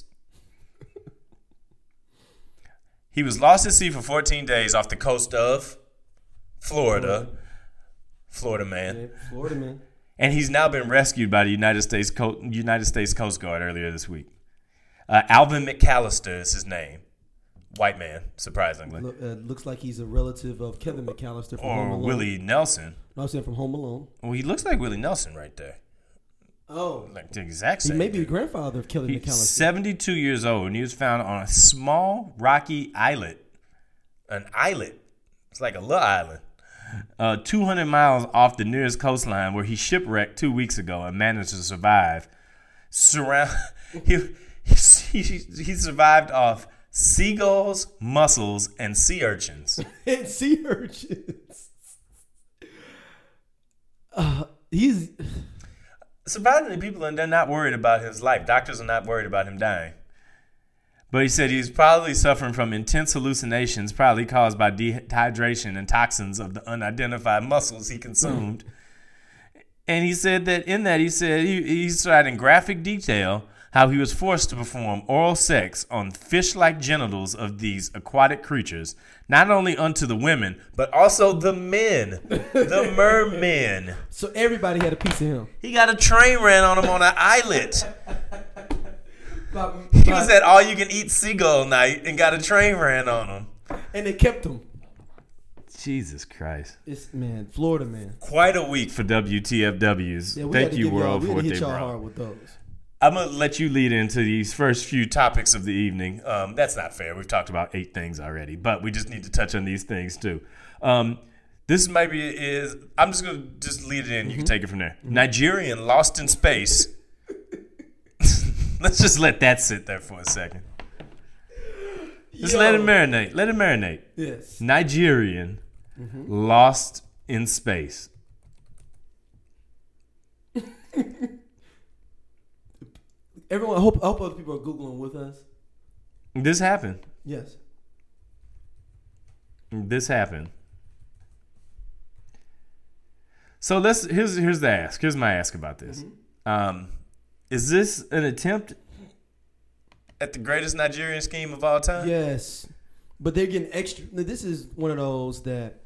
He was lost at sea for fourteen days off the coast of Florida. Florida man. Yeah, Florida man. And he's now been rescued by the United States Co- United States Coast Guard earlier this week. Uh, Alvin McAllister is his name. White man, surprisingly. Look, uh, looks like he's a relative of Kevin McAllister from Home Or Alone. Willie Nelson. No, I'm saying from Home Alone. Well, he looks like Willie Nelson right there. Oh. Like the exact He same. may be the dude. grandfather of Kelly He's McAllister. seventy-two years old, and he was found on a small rocky islet. An islet. It's like a little island. Uh, two hundred miles off the nearest coastline, where he shipwrecked two weeks ago and managed to survive. Surround he, he, he survived off seagulls, mussels, and sea urchins. And sea urchins. Uh, he's... Surprisingly, people are they're not worried about his life. Doctors are not worried about him dying. But he said he's probably suffering from intense hallucinations, probably caused by dehydration and toxins of the unidentified mussels he consumed. And he said that in that, he said he, he cited in graphic detail how he was forced to perform oral sex on fish-like genitals of these aquatic creatures, not only unto the women, but also the men, the mermen. So everybody had a piece of him. He got a train ran on him on an islet. By- He by- was at all-you-can-eat seagull night and got a train ran on him. and they kept him. Jesus Christ. It's, man, Florida, man. Quite a week for W T F Ws. Yeah, we had Thank to you, give y'all- world, we for had what to they hit y'all brought. hard with those. I'm going to let you lead into these first few topics of the evening. Um, that's not fair. We've talked about eight things already, but we just need to touch on these things too. Um, this maybe is, I'm just going to just lead it in. You Mm-hmm. can take it from there. Nigerian lost in space. Let's just let that sit there for a second. Just Yo. let it marinate. Let it marinate. Yes. Nigerian lost in space. Everyone, I hope, I hope other people are Googling with us. This happened. Yes. This happened. So let's here's here's the ask. Here's my ask about this. Um, is this an attempt at the greatest Nigerian scheme of all time? Yes. But they're getting extra. This is one of those that.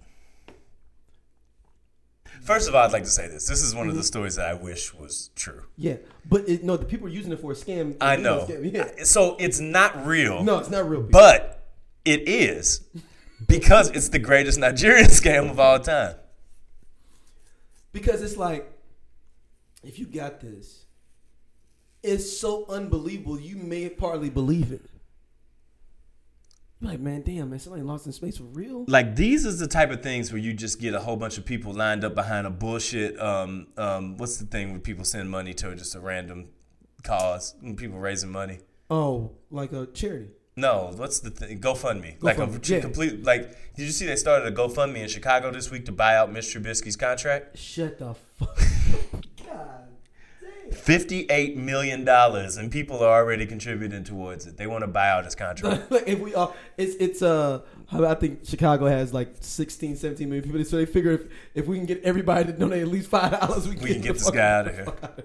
First of all, I'd like to say this. This is one of the stories that I wish was true. Yeah. But it, no, the people are using it for a scam. I You know. Scam. Yeah. So it's not real. No, it's not real. People. But it is because it's the greatest Nigerian scam of all time. Because it's like, if you got this, it's so unbelievable, you may partly believe it. You're like, man, damn, man, somebody lost in space for real? Like, these is the type of things where you just get a whole bunch of people lined up behind a bullshit. Um, um, what's the thing where people send money to just a random cause? And people raising money. Oh, like a charity. No, what's the thing? GoFundMe. Like a GoFundMe, yeah. complete. Like, did you see they started a GoFundMe in Chicago this week to buy out Mitch Trubisky's contract? Shut the fuck. God damn. Fifty-eight million dollars, and people are already contributing towards it. They want to buy out his contract. Like, if we all, it's it's uh, I think Chicago has like sixteen, seventeen million people, so they figure if, if we can get everybody to donate at least five dollars, we can, We get, can the get this fuck- guy out of here.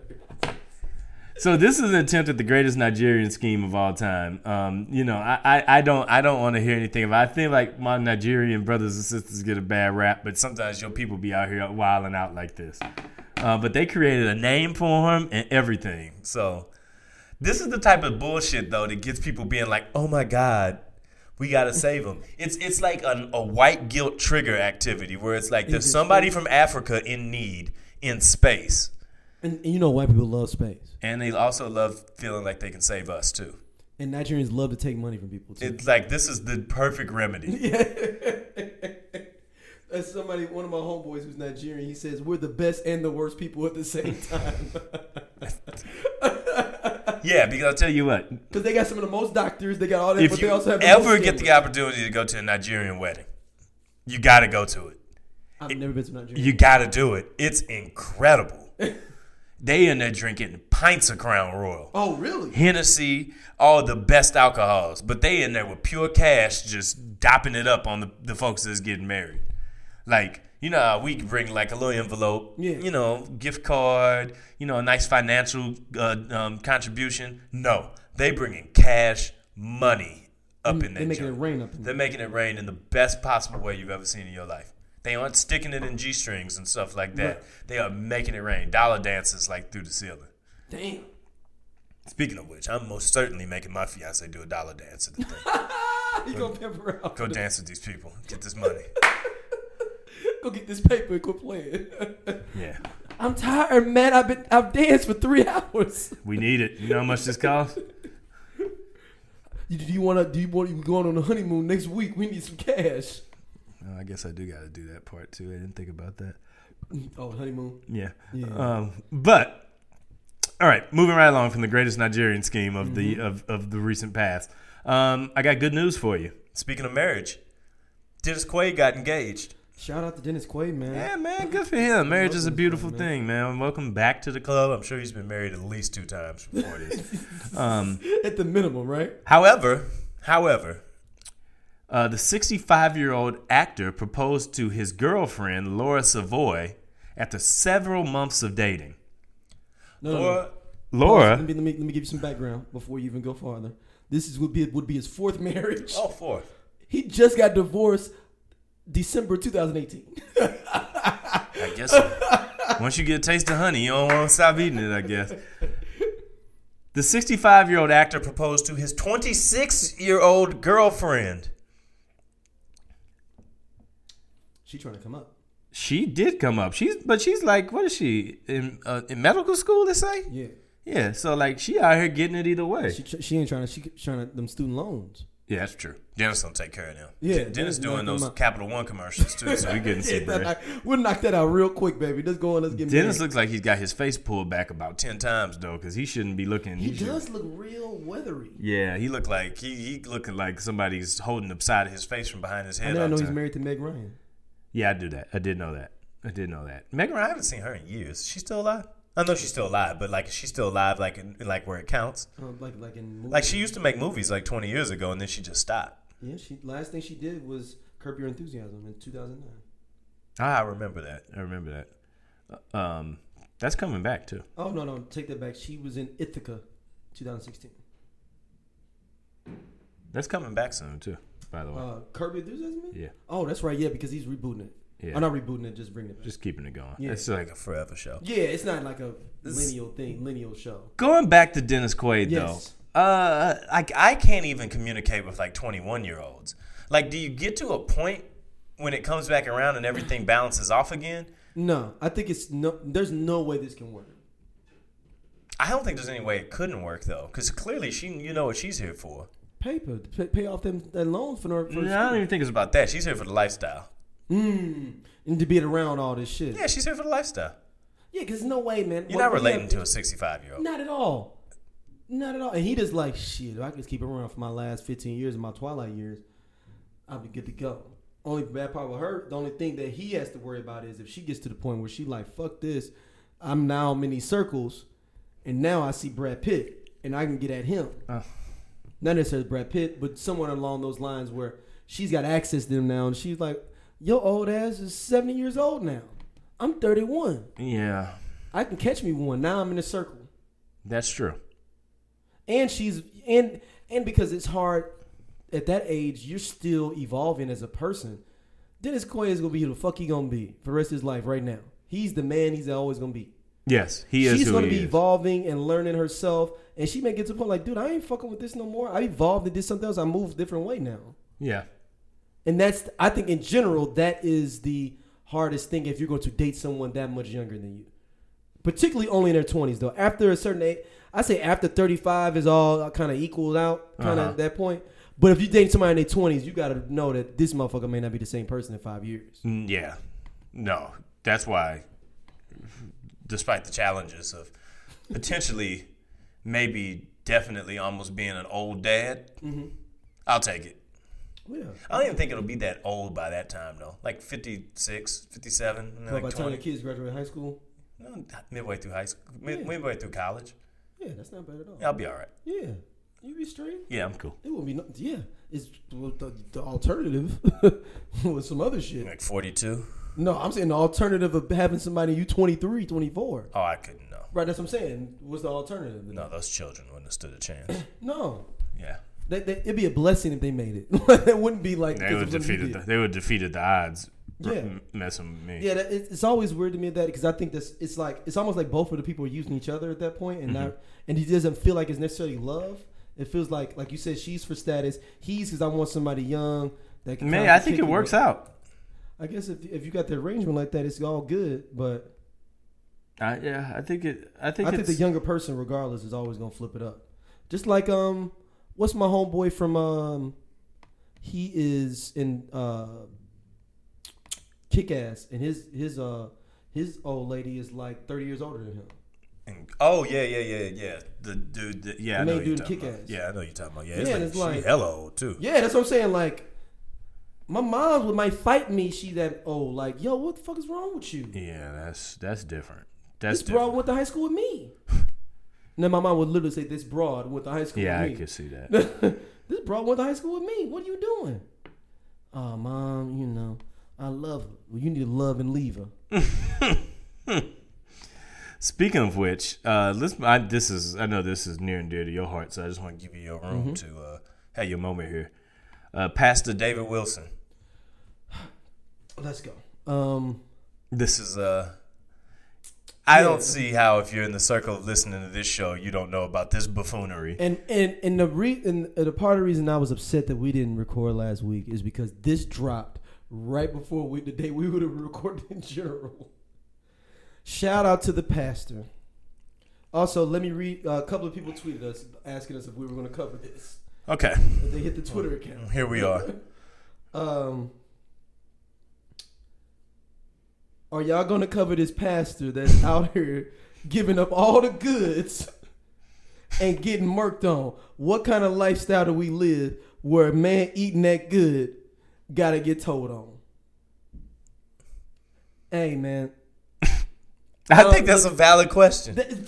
So this is an attempt at the greatest Nigerian scheme of all time. Um, you know, I, I, I don't I don't want to hear anything about it. I think like my Nigerian brothers and sisters get a bad rap, but sometimes your people be out here wilding out like this. Uh, but they created a name for him and everything. So this is the type of bullshit though that gets people being like, oh my God, we gotta save him. It's it's like a, a white guilt trigger activity where it's like there's somebody from Africa in need in space. And, and you know, white people love space, And they also love feeling like they can save us too. and Nigerians love to take money from people too. It's like this is the perfect remedy. That's somebody, one of my homeboys who's Nigerian. He says we're the best and the worst people at the same time. Yeah, because I'll tell you what, Because they got some of the most doctors. They got all that, but if they you also have the ever most get the scammers. opportunity to go to a Nigerian wedding, you got to go to it. I've never been to Nigeria. You got to do it. It's incredible. They in there drinking pints of Crown Royal, Oh, really? Hennessy, all the best alcohols, but they in there with pure cash, just dopping it up on the, the folks that's getting married. Like, you know how we bring like a little envelope, Yeah. you know, gift card, you know, a nice financial uh, um, contribution. No, they bringing cash money up in They're that making it joint. rain up in They're there. making it rain in the best possible way you've ever seen in your life. They aren't sticking it in G strings and stuff like that. Right. They are making it rain. Dollar dances like through the ceiling. Damn. Speaking of which, I'm most certainly making my fiance do a dollar dance at the thing. You gonna pimp her out. Go dance with these people. Get this money. Go get this paper and quit playing. Yeah. I'm tired, man. I've been I've danced for three hours. We need it. You know how much this costs? You, do you want to? Do you want? You going on a honeymoon next week? We need some cash. Oh, I guess I do got to do that part too. I didn't think about that. Oh, honeymoon. Yeah. Yeah. Um, but all right, moving right along from the greatest Nigerian scheme of the Mm-hmm. of, of the recent past. Um, I got good news for you. Speaking of marriage, Dennis Quaid got engaged. Shout out to Dennis Quaid, man. Yeah, man, good for him. Marriage is a Dennis beautiful Quaid, man. thing, man. Welcome back to the club. I'm sure he's been married at least two times before this. um, At the minimum, right? however, however, uh, the sixty-five-year-old actor proposed to his girlfriend Laura Savoy after several months of dating. No, no, Laura, no. Laura, Let me, let me let me give you some background before you even go farther. This is would be would be his fourth marriage. oh, four. He just got divorced December twenty eighteen. I guess so. Once you get a taste of honey, you don't want to stop eating it, I guess. The sixty-five-year-old actor proposed to his twenty-six-year-old girlfriend. She trying to come up. She did come up. She's but she's like, what is she in uh, in medical school? They say. Yeah. Yeah. So like she out here getting it either way. She tr- she ain't trying to. She trying to them student loans. Yeah, that's true. Dennis don't take care of them. Yeah, Dennis, Dennis doing knock those them out. Capital One commercials too, so we getting some Yeah, bread. knock- we'll knock that out real quick, baby. Let's go on. Let's get Dennis married. looks like he's got his face pulled back about ten times though, because he shouldn't be looking. He should- does look real weathery. Yeah, he looked like he he looking like somebody's holding the side of his face from behind his head. And then I all know the he's time. married to Meg Ryan. Yeah, I do that. I did know that. I did know that. Megan Ryan, I haven't seen her in years. Is she still alive? I know she's still alive, but like, is she still alive? Like, in, like where it counts? Uh, like like in movies. Like, she used to make movies like twenty years ago, and then she just stopped. Yeah, she last thing she did was Curb Your Enthusiasm in two thousand nine. Ah, I remember that. I remember that. Um, that's coming back too. Oh no no, take that back. She was in Ithaca, twenty sixteen. That's coming back soon too. By the way, Uh, Curb Your Enthusiasm. Man? yeah, Oh, that's right. Yeah, because he's rebooting it. yeah. I'm not rebooting it. Just bringing it back. Just keeping it going. Yeah. It's like a forever show. Yeah, it's not like a lineal thing, lineal show. Going back to Dennis Quaid Yes. though, uh, I I can't even communicate with like twenty-one year olds. Like, do you get to a point when it comes back around and everything balances off again? No, I think it's no. There's no way this can work. I don't think there's any way it couldn't work though, because clearly she, you know what she's here for. Paper, pay, pay off them that loan for her. For No, I don't even think it's about that. She's here for the lifestyle. Mm, and to be around all this shit. Yeah, she's here for the lifestyle. Yeah, because no way, man. You're What- not what- relating yeah, to a sixty-five year old. Not at all. Not at all. And he just like, shit, if I could just keep it around for my last fifteen years of my twilight years, I'll be good to go. Only bad part with her, the only thing that he has to worry about is if she gets to the point where she like, fuck this, I'm now in many circles, and now I see Brad Pitt, and I can get at him. Oh. Not necessarily Brad Pitt, but someone along those lines where she's got access to them now, and she's like, your old ass is seventy years old now. I'm thirty-one. Yeah, I can catch me one. Now I'm in a circle. that's true. And she's and and because it's hard at that age, you're still evolving as a person. Dennis Quaid is gonna be who the fuck he gonna be for the rest of his life right now. He's the man he's always gonna be. Yes, he is. She's who gonna he be is. evolving and learning herself, and she may get to the point like, dude, I ain't fucking with this no more. I evolved and did something else. I moved a different way now. Yeah, And that's I think in general that is the hardest thing if you're going to date someone that much younger than you. Particularly only in their twenties though. After a certain age, I say after thirty-five is all kind of equals out, kind of Uh-huh. at that point. But if you date somebody in their twenties, you got to know that this motherfucker may not be the same person in five years. Mm, yeah. No, that's why. Despite the challenges of potentially, maybe, definitely, almost being an old dad, Mm-hmm. I'll take it. Yeah. I don't even think it'll be that old by that time, though. Like fifty-six, fifty-seven, So like by the time the twenty. kids graduate high school, No, midway through high school, mid, Yeah. midway through college. yeah, that's not bad at all. I'll be all right. Yeah, you be straight. Yeah, I'm cool. It wouldn't be no, yeah. It's well, the, the alternative with some other shit. Like forty-two. No, I'm saying the alternative of having somebody you twenty-three, twenty-four. Oh, I couldn't know. Right, that's what I'm saying. What's the alternative? No, those children wouldn't have stood a chance. No. Yeah, They, they, it'd be a blessing if they made it. It wouldn't be like they because would of something you defeated. The, did. they would defeated the odds Yeah. messing with me. Yeah, that, it's, it's always weird to me that because I think that's it's like it's almost like both of the people are using each other at that point, and mm-hmm. not and he doesn't feel like it's necessarily love. It feels like like you said, she's for status. He's because I want somebody young that can. Man, I think it works out. I guess if if you got the arrangement like that, it's all good. But I yeah, I think it. I think I it's, think the younger person, regardless, is always gonna flip it up. Just like um, what's my homeboy from um, he is in uh. Kick-Ass, and his his uh his old lady is like thirty years older than him. And, oh yeah, yeah, yeah, yeah. The dude, the, yeah, the I know main you're dude talking Kick-Ass. about. Yeah, I know you're talking about. Yeah, Yeah, it's like, it's like- she hella old too. Yeah, that's what I'm saying. Like, my mom would might fight me. She that old. Like, yo, what the fuck is wrong with you? Yeah, that's that's different. That's This broad different. went to high school with me. And then my mom would literally say, "This broad went to high school Yeah, I with me." could see that. This broad went to high school with me. What are you doing? Oh, mom, you know, I love her. Well, you need to love and leave her. Speaking of which, uh, let's. I, this is. I know this is near and dear to your heart, so I just want to give you your room mm-hmm. to uh, have your moment here. Uh, Pastor David Wilson. Let's go. Um, this is. Uh, I yeah. don't see how, if you're in the circle of listening to this show, you don't know about this buffoonery. And and and the re- and the part of the reason I was upset that we didn't record last week is because this dropped right before we the day we would have recorded in general. Shout out to the pastor. Also, let me read uh, a couple of people tweeted us asking us if we were going to cover this. Okay. If they hit the Twitter account. Here we are. um, are y'all going to cover this pastor that's out here giving up all the goods and getting murked on? What kind of lifestyle do we live where a man eating that good got to get told on? Hey, man. I um, think that's a valid question. Th-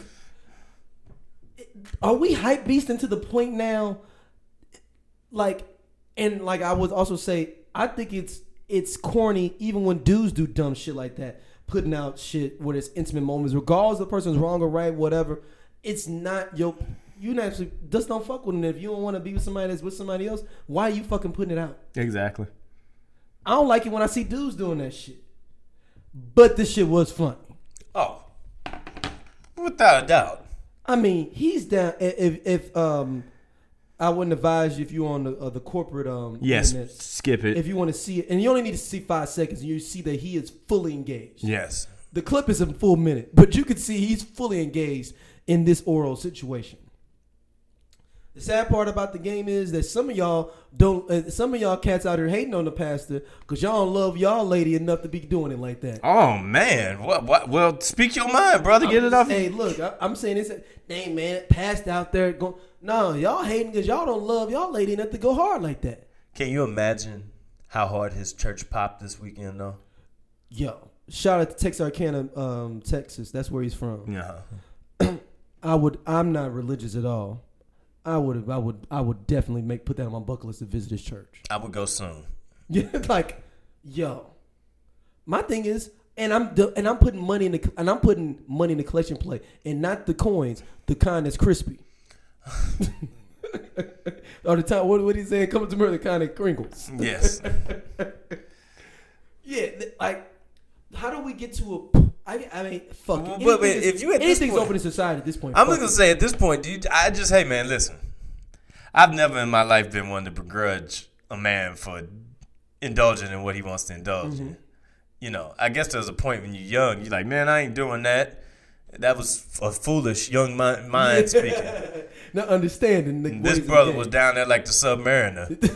are we hype beasting to the point now? Like, and like I would also say, I think it's it's corny even when dudes do dumb shit like that, putting out shit where it's intimate moments, regardless of the person's wrong or right, whatever. It's not your. You naturally just don't fuck with them. If you don't want to be with somebody that's with somebody else, why are you fucking putting it out? Exactly. I don't like it when I see dudes doing that shit. But this shit was funny. Oh, without a doubt. I mean, he's down. If if um, I wouldn't advise you if you're on the uh, the corporate um. Yes, internet, skip it. If you want to see it, and you only need to see five seconds, and you see that he is fully engaged. Yes. The clip is a full minute, but you can see he's fully engaged in this oral situation. The sad part about the game is that some of y'all don't. Uh, some of y'all cats out here hating on the pastor because y'all don't love y'all lady enough to be doing it like that. Oh man, what? What? Well, speak your mind, brother. Get it off. Hey, look, I, I'm saying this. Dang man, passed out there. Going, no, y'all hating because y'all don't love y'all lady enough to go hard like that. Can you imagine how hard his church popped this weekend, though? Yo, shout out to Texarkana, um, Texas. That's where he's from. Yeah. I would. I'm not religious at all. I would. I would. I would definitely make put that on my bucket list to visit his church. I would go soon. Yeah, like, yo, my thing is, and I'm and I'm putting money in the and I'm putting money in the collection plate, and not the coins, the kind that's crispy. Or the time, what what he saying? Coming to me, the kind that crinkles. Yes. Yeah, like, how do we get to a? I, I mean, fuck it. But, but if you at this anything's point, open in society at this point. I'm fuck gonna it. say at this point, dude, I just hey man, listen. I've never in my life been one to begrudge a man for indulging in what he wants to indulge mm-hmm. in. You know, I guess there's a point when you're young, you're like, man, I ain't doing that. That was a foolish young mind, mind speaking. Not understanding. The this brother was down there like the Submariner.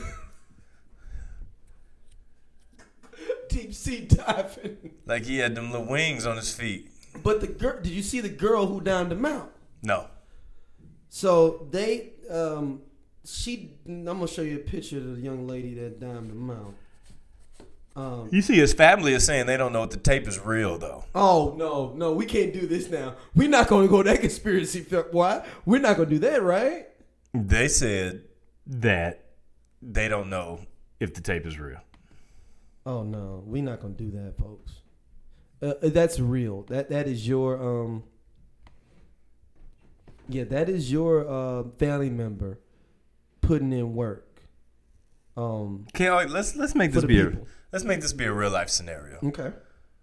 Deep sea diving. Like he had them little wings on his feet. But the girl, did you see the girl who downed the mount? No. So they, um, she, I'm gonna show you a picture of the young lady that downed the mount. Um, you see, his family is saying they don't know what the tape is real, though. Oh no, no, we can't do this now. We're not gonna go that conspiracy. Why? We're not gonna do that, right? They said that they don't know if the tape is real. Oh no, we're not gonna do that, folks. Uh, that's real. That that is your um. Yeah, that is your uh, family member putting in work Um, Okay, all right, let's let's make For this the be a, people. let's make this be a real life scenario. okay.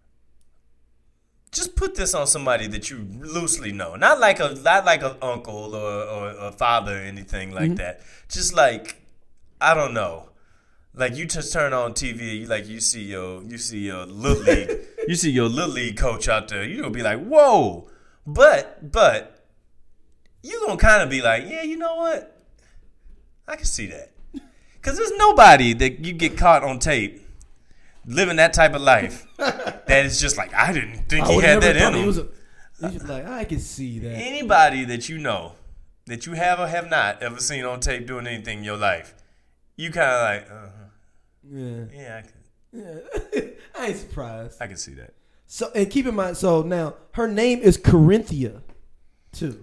Just put this on somebody that you loosely know, not like a not like an uncle or, or a father or anything like that. Just like I don't know, like you just turn on T V, like you see your you see your little league, you see your little league coach out there. You gonna be like, whoa, but but you gonna kind of be like, yeah, you know what, I can see that, because there's nobody that you get caught on tape living that type of life that is just like, I didn't think I he would had never that thought in he him. was a- He's just like, I can see that. Anybody that you know that you have or have not ever seen on tape doing anything in your life, you kind of like, uh-huh. Yeah. yeah, I can, Yeah. I ain't surprised. I can see that. So, and keep in mind, so now her name is Corinthia, too.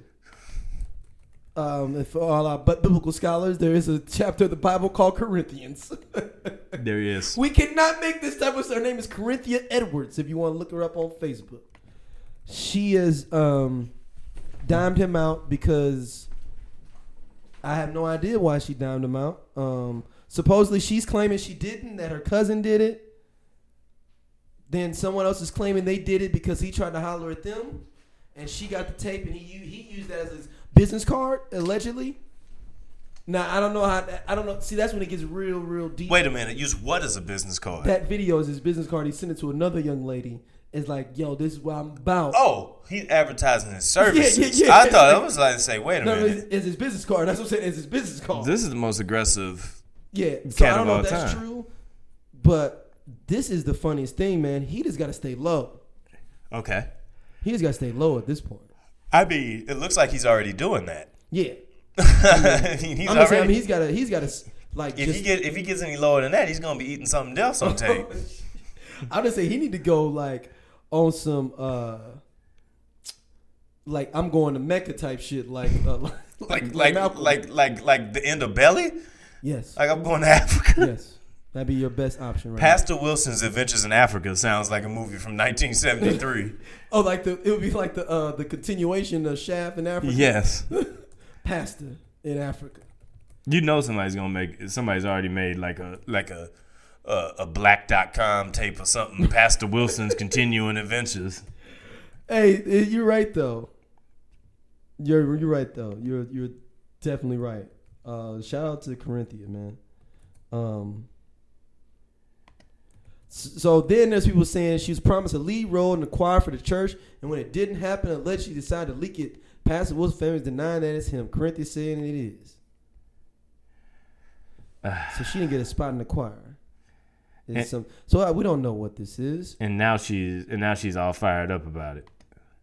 Um, and for all our but biblical scholars, there is a chapter of the Bible called Corinthians. There he is. We cannot make this type of. Her name is Corinthia Edwards. If you want to look her up on Facebook, she has um, dimed him out because I have no idea why she dimed him out. Um, supposedly, she's claiming she didn't; that her cousin did it. Then someone else is claiming they did it because he tried to holler at them, and she got the tape, and he he used that as his business card allegedly. Now I don't know how. I don't know. See, that's when it gets real, real deep. Wait a minute. Use what as a business card? That video is his business card. He sent it to another young lady. It's like, yo, this is what I'm about. Oh, he's advertising his services. Yeah, yeah, yeah. I thought I was like to say, wait a no, no, minute. it's, it's his business card. That's what I'm saying. It's his business card. This is the most aggressive. yeah. So cat I don't of know all if that's time. true, but this is the funniest thing, man. He just got to stay low. Okay. He just got to stay low at this point. I mean, it looks like he's already doing that. Yeah. I mean, he's I'm just saying. I already. mean, he's got to. He's got to like. if just, he get if he gets any lower than that, he's gonna be eating something else on tape. I would just say he need to go like on some uh like I'm going to Mecca type shit like uh, like like like Malcolm. like like like the end of Belly. yes Like I'm going to Africa. yes that'd be your best option right Pastor Wilson's Adventures in Africa sounds like a movie from nineteen seventy-three. now. Oh, like the it would be like the uh the continuation of Shaft in Africa. Yes. Pastor in Africa. You know somebody's gonna make somebody's already made like a like a a, a black dot com tape or something. Pastor Wilson's Continuing Adventures. Hey, eh, you're right though. You're you're right though. You're you're definitely right. Uh, shout out to Corinthia, man. Um. s- So then there's people saying she was promised a lead role in the choir for the church, and when it didn't happen, allegedly decided to leak it. Pastor Wilson's family is denying that it's him. Corinthia saying it is. So she didn't get a spot in the choir. It's And- some, so uh, we don't know what this is. And now she's and now she's all fired up about it.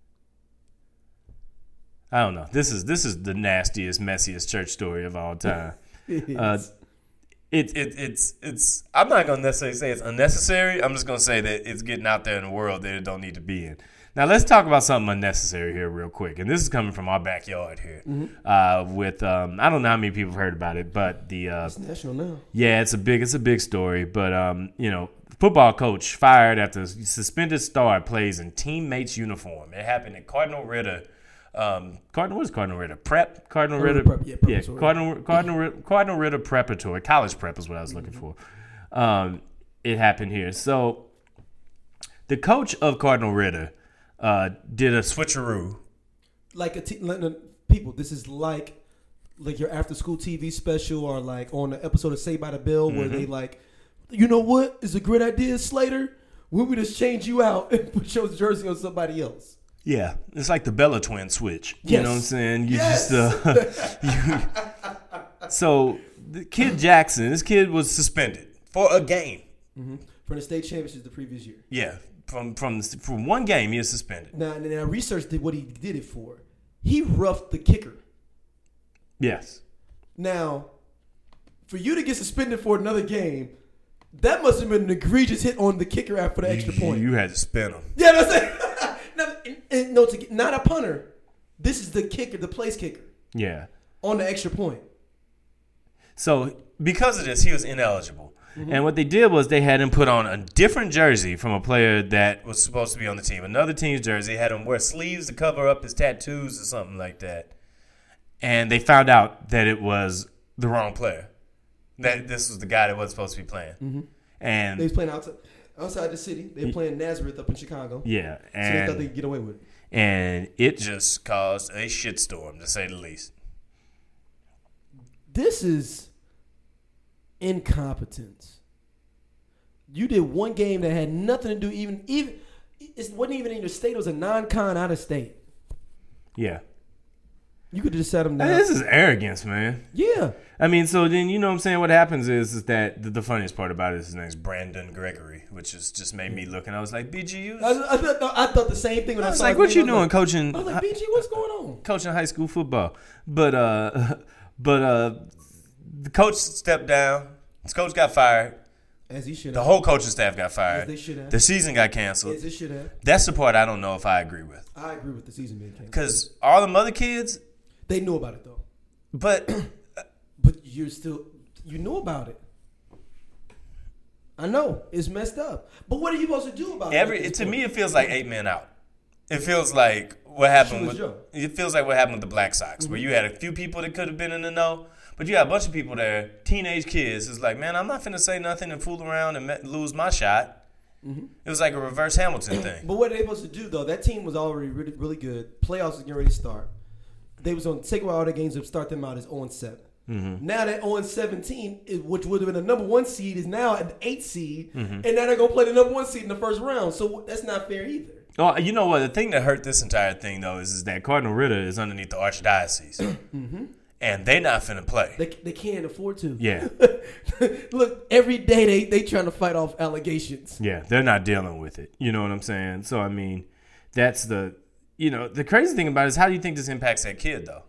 I don't know. This is this is the nastiest, messiest church story of all time. Uh, it, it it's it's. I'm not gonna necessarily say it's unnecessary. I'm just gonna say that it's getting out there in the world that it don't need to be in. Now let's talk about something unnecessary here, real quick. And this is coming from our backyard here. Uh, with um, I don't know how many people have heard about it, but the uh, It's national now. yeah, it's a big it's a big story. But um, you know, football coach fired after suspended star plays in teammates uniform. It happened at Cardinal Ritter. Um, Cardinal, what is Cardinal Ritter? Prep? Cardinal Cardinal Ritter? Prep, yeah, yeah, preparatory. Cardinal, Cardinal, Ri- Cardinal Ritter Preparatory. College prep is what I was looking for. Um, it happened here. So the coach of Cardinal Ritter uh, did a switcheroo. Like a t- like, uh, people, this is like like your after school T V special or like on the episode of Saved by the Bell where they like, you know what is a great idea, Slater? When we just change you out and put your jersey on somebody else. Yeah, it's like the Bella Twin switch. You Yes. know what I'm saying? You Yes. just uh, you, so the kid Jackson, this kid was suspended for a game. From the state championships the previous year. Yeah, from from from one game he was suspended. Now, and I researched what he did it for. He roughed the kicker. Yes. Now, for you to get suspended for another game, that must have been an egregious hit on the kicker after the extra point. You had to spin him. Yeah, that's it. no, and, and no, to get, not a punter. This is the kicker, the place kicker Yeah. on the extra point. So because of this, he was ineligible. And what they did was they had him put on a different jersey from a player that was supposed to be on the team. Another team's jersey, had him wear sleeves to cover up his tattoos or something like that. And they found out that it was the wrong player. That this was the guy that wasn't supposed to be playing. Mm-hmm. And They was playing outside, outside the city. They were playing Nazareth up in Chicago. yeah, So they and thought they could get away with it. and it just caused a shitstorm to say the least. This is incompetence. You did one game that had nothing to do even even it wasn't even in your state. It was a non-con out of state. Yeah, You could have just sat them down. this is arrogance, man. Yeah. I mean, so then you know what I'm saying. What happens is, is that the, the funniest part about it is his name's Brandon Gregory, which is just made me look, and I was like, B G U. I, I, thought, no, I thought the same thing when I, I was saw like, his what name. you I was doing, like, coaching? I was like, B G, what's going on? Coaching high school football, but uh, but uh, the coach stepped down. His coach got fired. As he should The have. whole coaching staff got As fired. they should have. The season got canceled. As they should have. That's the part I don't know if I agree with. I agree with the season being canceled. Because all them other kids, They knew about it though. but But you're still you knew about it. I know it's messed up, but what are you supposed to do about every it? at this to point? me it feels like eight men out. It feels like what happened Shoeless with Joe. it feels like what happened with the Black Sox, where you had a few people that could have been in the know, but you had a bunch of people there, teenage kids. It's like, man, I'm not finna say nothing and fool around and me- lose my shot. Mm-hmm. It was like a reverse Hamilton thing. But what are they supposed to do though? That team was already really, really good. Playoffs was getting ready to start. They was on take away all their games and start them out as oh and seven. Mm-hmm. Now that oh and seventeen, is- which would have been the number one seed, is now an eight seed, Mm-hmm. and now they're gonna play the number one seed in the first round. So that's not fair either. Oh, you know what? The thing that hurt this entire thing though is, is that Cardinal Ritter is underneath the Archdiocese, Mm-hmm. and they not finna play. They, they can't afford to. Yeah. Look, every day they they trying to fight off allegations. Yeah, they're not dealing with it. You know what I'm saying? So I mean, that's the you know the crazy thing about it is, how do you think this impacts that kid though?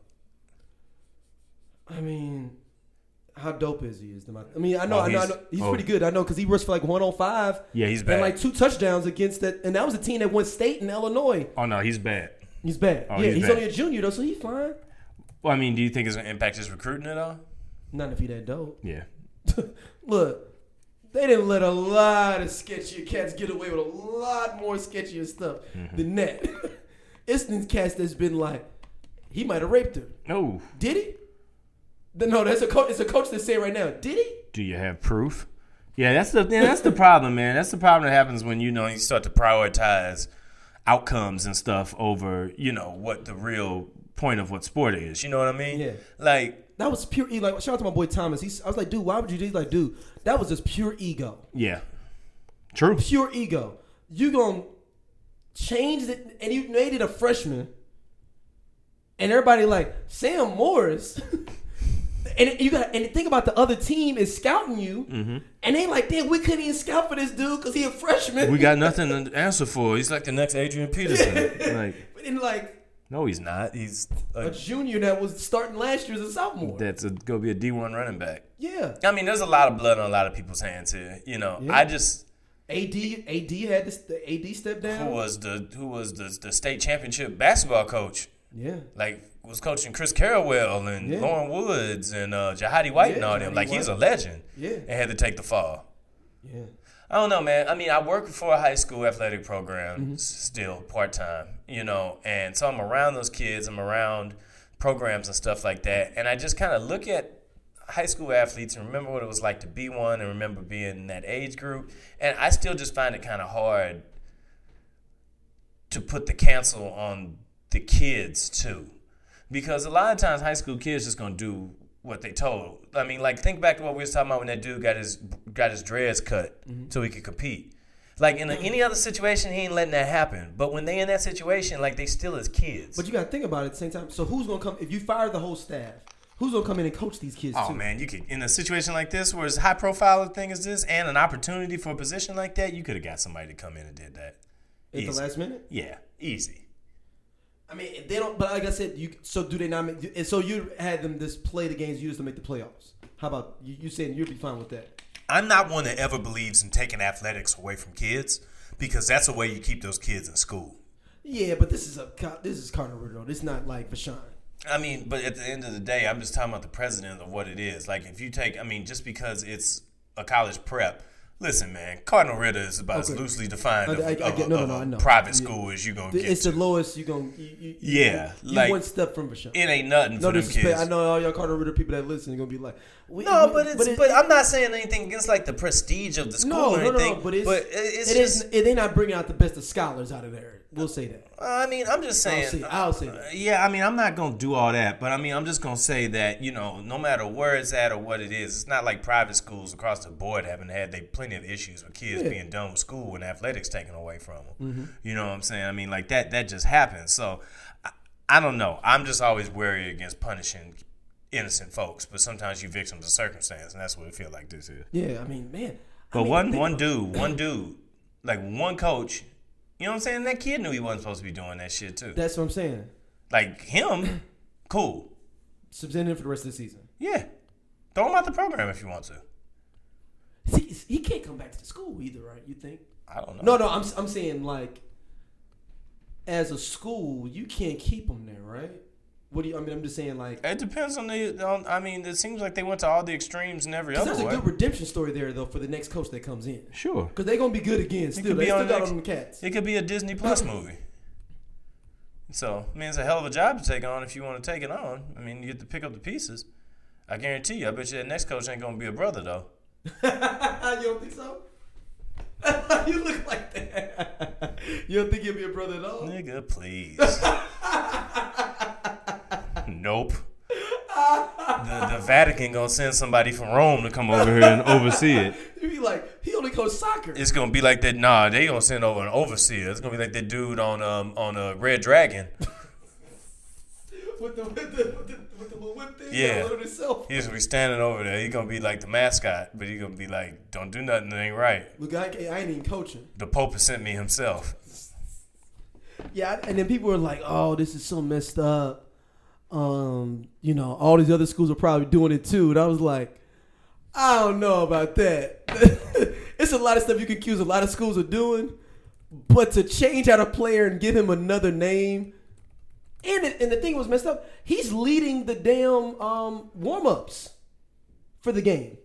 I mean, how dope is he? Is the I mean, I know, Oh, I know, I he's- know he's oh. pretty good. I know because he rushed for like one oh five. Yeah, he's And bad. like two touchdowns against that, and that was a team that won state in Illinois. Oh no, he's bad. He's bad. Oh, yeah, he's he's, bad. only a junior though, so he's fine. Well, I mean, do you think it's gonna impact his recruiting at all? Not if he that dope. Yeah. Look, they didn't let a lot of sketchier cats get away with a lot more sketchier stuff Mm-hmm. than that. It's these cats that's been like, he might have raped her. No. Did he? No, that's a coach. It's a coach that's saying right now. Did he? Do you have proof? Yeah, that's the yeah, that's the problem, man. That's the problem that happens when you know you start to prioritize outcomes and stuff over you know what the real point of what sport is. You know what I mean? Yeah. Like, That was pure. Like, shout out to my boy Thomas. He's, I was like, dude, why would you do? He's like, dude, that was just pure ego. yeah, true. Pure ego. You gonna change it, and you made it a freshman, and everybody like Sam Morris. And you got and think about the other team is scouting you, Mm-hmm. and they like, damn, we couldn't even scout for this dude because he a freshman. We got nothing to answer for. He's like the next Adrian Peterson. Like, and like no, he's not. He's a a, junior that was starting last year as a sophomore. that's a, gonna be a D one running back. Yeah, I mean, there's a lot of blood on a lot of people's hands here. You know, Yeah. I just A D A D had this. The A D step down. who was the who was the the state championship basketball coach. Yeah, Like, was coaching Chris Carrawell and Yeah. Lauren Woods and uh, Jahadi White Yeah, and all them. Jahadi Like, he's a White. legend. Yeah. And had to take the fall. yeah. I don't know, man. I mean, I work for a high school athletic program Mm-hmm. still part time, you know, and so I'm around those kids. I'm around programs and stuff like that, and I just kind of look at high school athletes and remember what it was like to be one, and remember being in that age group, and I still just find it kind of hard to put the cancel on the kids too, because a lot of times high school kids just gonna do what they told. I mean, like, think back to what we was talking about when that dude got his got his dreads cut so he could compete. Like, in a, any other situation, he ain't letting that happen. But when they in that situation, like, they still is kids. But you got to think about it at the same time. So who's gonna come if you fire the whole staff? Who's gonna come in and coach these kids? Oh too? man, you could, in a situation like this where it's high profile a thing as this and an opportunity for a position like that, you could have got somebody to come in and did that. At the Easy. last minute. Yeah, easy. I mean, they don't. But like I said, you. So do they not? Make, and so you had them just play the games used to make the playoffs. How about you? You saying you'd be fine with that? I'm not one that ever believes in taking athletics away from kids because that's the way you keep those kids in school. Yeah, but this is a this is Cardinal Ritter. This is not like Vashon. I mean, but at the end of the day, I'm just talking about the president of what it is. Like, if you take, I mean, just because it's a college prep, Listen, man, Cardinal Ritter is about Okay. as loosely defined I- of, I- I of get- a- no, no, of no, a I know. private Yeah. school as you gonna The- get it's to. the lowest you gonna. You, you, Yeah, you, like- one step from Vashon. It ain't nothing No for them disrespect. kids. I know all y'all Carter Ritter people that listen are gonna be like, we, No, we- but it's but, it- I'm not saying anything against like the prestige of the school no, or no, no, anything. no, but it's it- it's it just. isn't- it- they not bringing out the best of scholars out of there. We'll say that. I mean, I'm just saying. I'll say, I'll say that. Uh, yeah, I mean, I'm not gonna do all that, but I mean, I'm just gonna say that you know, no matter where it's at or what it is, it's not like private schools across the board haven't had they plenty of issues with kids Yeah. being done with school and athletics taken away from them. Mm-hmm. You know what I'm saying? I mean, like that that just happens. So I, I don't know. I'm just always wary against punishing innocent folks, but sometimes you victims of circumstance, and that's what it feel like this is. Yeah, I mean, man. I But mean, one think one about- dude, one dude, like one coach. You know what I'm saying? That kid knew he wasn't supposed to be doing that shit too. That's what I'm saying. Like him, cool. Subsend him for the rest of the season. Yeah. Throw him out the program if you want to. See, he can't come back to the school either, right? You think? I don't know. No, no. I'm I'm saying like, as a school, you can't keep him there, right? What do you? I mean, I'm just saying like. It depends on the. On, I mean, it seems like they went to all the extremes in every 'Cause other there's a way. good redemption story there though for the next coach that comes in. Sure. Because they're gonna be good again. Still, could they be still on got next- on the Cats. It could be a Disney Plus movie. So, I mean, it's a hell of a job to take on if you want to take it on. I mean, you get to pick up the pieces. I guarantee you, I bet you that next coach ain't going to be a brother, though. You don't think so? You look like that. You don't think he'll be a brother at all? Nigga, please. Nope. The, the Vatican gonna send somebody from Rome to come over here and oversee it. You'd be like, he only coached soccer. It's gonna be like that. Nah, they gonna send over an overseer. It's gonna be like that dude on um on a Red Dragon. with the with the with the, with the little whip thing. Yeah. That little self. He's gonna be standing over there. He's gonna be like the mascot, but he's gonna be like, "Don't do nothing that ain't right." Look, I, ain't- I ain't even coaching. The Pope has sent me himself. Yeah, and then people are like, "Oh, this is so messed up." Um, you know, all these other schools are probably doing it too. And I was like, I don't know about that. It's a lot of stuff you can accuse a lot of schools of doing, but to change out a player and give him another name, and it, and the thing was messed up. He's leading the damn um, warm ups for the game.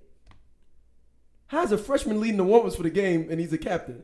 How's a freshman leading the warm ups for the game and he's a captain?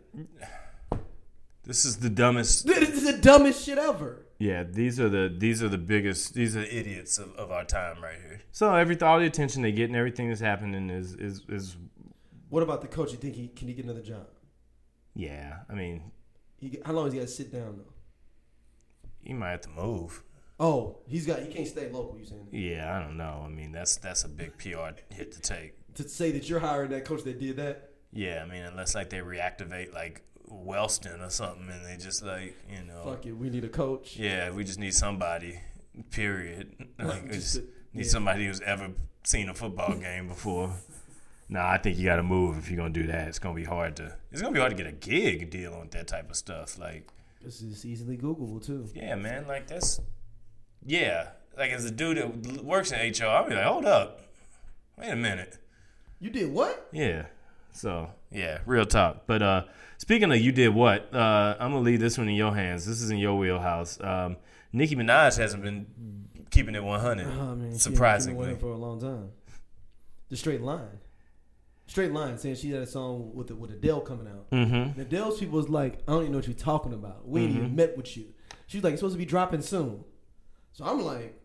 This is the dumbest. This is the dumbest shit ever. Yeah, these are the these are the biggest. These are the idiots of, of our time right here. So every all the attention they get and everything that's happening is is is. What about the coach? You think he can he get another job? Yeah, I mean, He, how long has he got to sit down though? he might have to move. Oh, he's got. He can't stay local. You saying Yeah, I don't know. I mean, that's that's a big P R hit to take. to say that you're hiring that coach that did that? Yeah, I mean, unless like they reactivate like Wellston or something, and they just like you know, Fuck it, we need a coach. yeah, we just need somebody. Period. Like we Just just a- need yeah. somebody who's ever seen a football game before. Nah, I think you got to move if you're gonna do that. It's gonna be hard to. It's gonna be hard to get a gig deal with that type of stuff. Like, This is easily Googleable too. yeah, man, like that's. Yeah, like as a dude that works in H R, I'll be like, hold up, wait a minute. You did what? Yeah. So yeah, real talk. But uh, speaking of you did what? Uh, I'm gonna leave this one in your hands. This is in your wheelhouse. Um, Nicki Minaj hasn't been keeping it one hundred. Oh man, she surprisingly. been for a long time. The straight line, straight line, saying she had a song with the, with Adele coming out. Mm-hmm. And Adele's people was like, I don't even know what you're talking about. We ain't Mhm. even met with you. She was like, it's supposed to be dropping soon. So I'm like,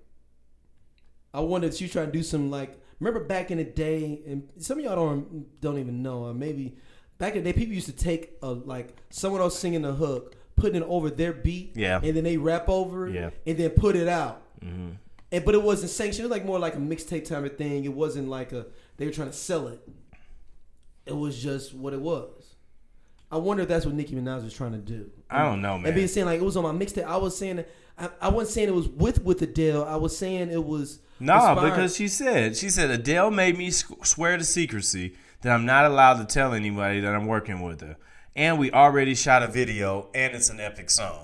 I wonder if she's trying to do some like. Remember back in the day, and some of y'all don't don't even know, or maybe back in the day, people used to take a like someone else singing the hook, putting it over their beat, Yeah. and then they rap over it, Yeah. and then put it out. Mm-hmm. And but it wasn't sanctioned. It was like more like a mixtape type of thing. It wasn't like a they were trying to sell it. It was just what it was. I wonder if that's what Nicki Minaj was trying to do. I don't know, man. And being saying like it was on my mixtape. I was saying I, I wasn't saying it was with with Adele. I was saying it was Nah, inspired. because she said she said Adele made me sc- swear to secrecy that I'm not allowed to tell anybody that I'm working with her, and we already shot a video, and it's an epic song.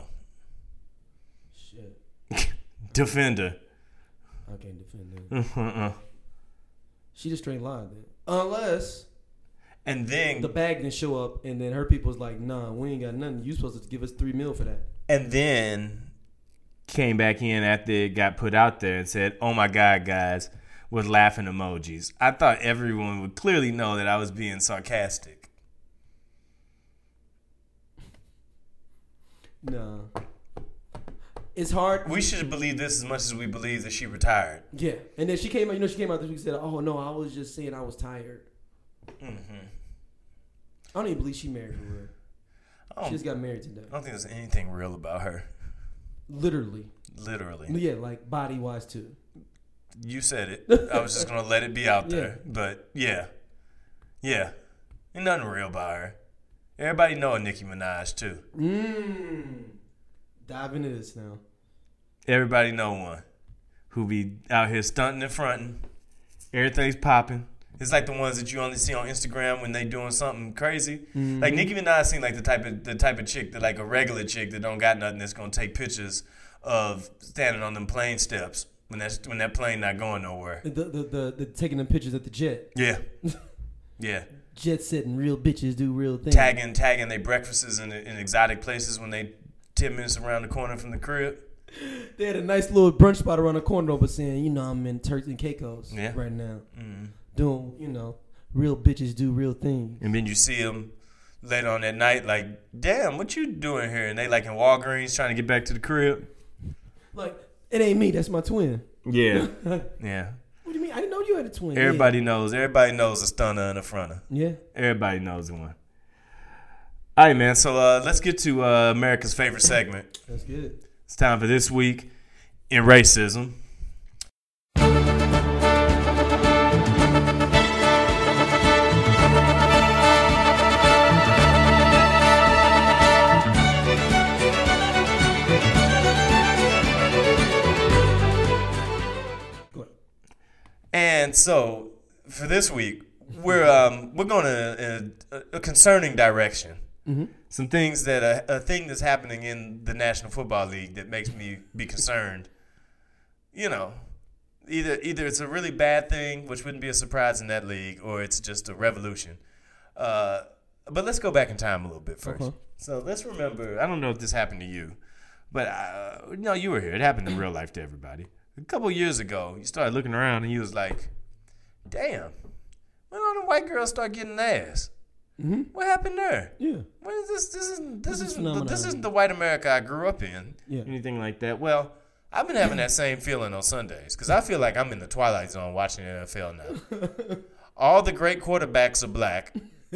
Shit, Defender. I can't defend that. Uh-uh. She just straight lied then. Unless And then the bag didn't show up, and then her people's like, nah, we ain't got nothing. You supposed to give us three mil for that. and then came back in after it got put out there and said, "Oh my God, guys," with laughing emojis. I thought everyone would clearly know that I was being sarcastic. No. It's hard. We should believe this as much as we believe that she retired. Yeah. And then she came out, you know, she came out this week and said, oh, no, I was just saying I was tired. Mm-hmm. I don't even believe she married for real. She just got married today. I don't think there's anything real about her. Literally. Literally. Yeah, like body-wise, too. You said it. I was just going to let it be out there. Yeah. But, yeah. Yeah. Ain't nothing real about her. Everybody know a Nicki Minaj, too. Mmm. Dive into this now. Everybody know one who be out here stunting and fronting. Everything's popping. It's like the ones that you only see on Instagram when they doing something crazy. Mm-hmm. Like Nicki Minaj seems like the type of the type of chick that like a regular chick that don't got nothing that's gonna take pictures of standing on them plane steps when that's when that plane not going nowhere. The the the, the taking them pictures at the jet. Yeah, yeah. Jet setting, real bitches do real things. Tagging tagging they breakfasts in, in exotic places when they ten minutes around the corner from the crib. They had a nice little brunch spot around the corner over saying, you know, I'm in Turks and Caicos yeah. right now. Mm-hmm. Doing, you know, real bitches do real things. And then you see them later on that night like, damn, what you doing here? And they like in Walgreens trying to get back to the crib. Like, it ain't me, that's my twin. Yeah. Yeah. What do you mean? I didn't know you had a twin. Everybody yeah. knows. Everybody knows a stunner and a fronter. Yeah. Everybody knows the one. All right, man. So uh, let's get to uh, America's favorite segment. That's good. It's time for This Week in Racism. And so for this week, we're um, we're going to a, a concerning direction. Mm-hmm. Some things that a, a thing that's happening in the National Football League that makes me be concerned. You know, either either it's a really bad thing, which wouldn't be a surprise in that league, or it's just a revolution. Uh, but let's go back in time a little bit first. Okay. So let's remember. I don't know if this happened to you, but uh, no, you were here. It happened in real life to everybody. A couple years ago, you started looking around and you was like, "Damn, when all the white girls start getting ass? Mm-hmm. What happened there? Yeah. When is this? This isn't this, This is isn't the, this phenomenon. isn't the white America I grew up in. Yeah. Anything like that? Well, I've been having that same feeling on Sundays because I feel like I'm in the twilight zone watching the N F L now. All the great quarterbacks are black,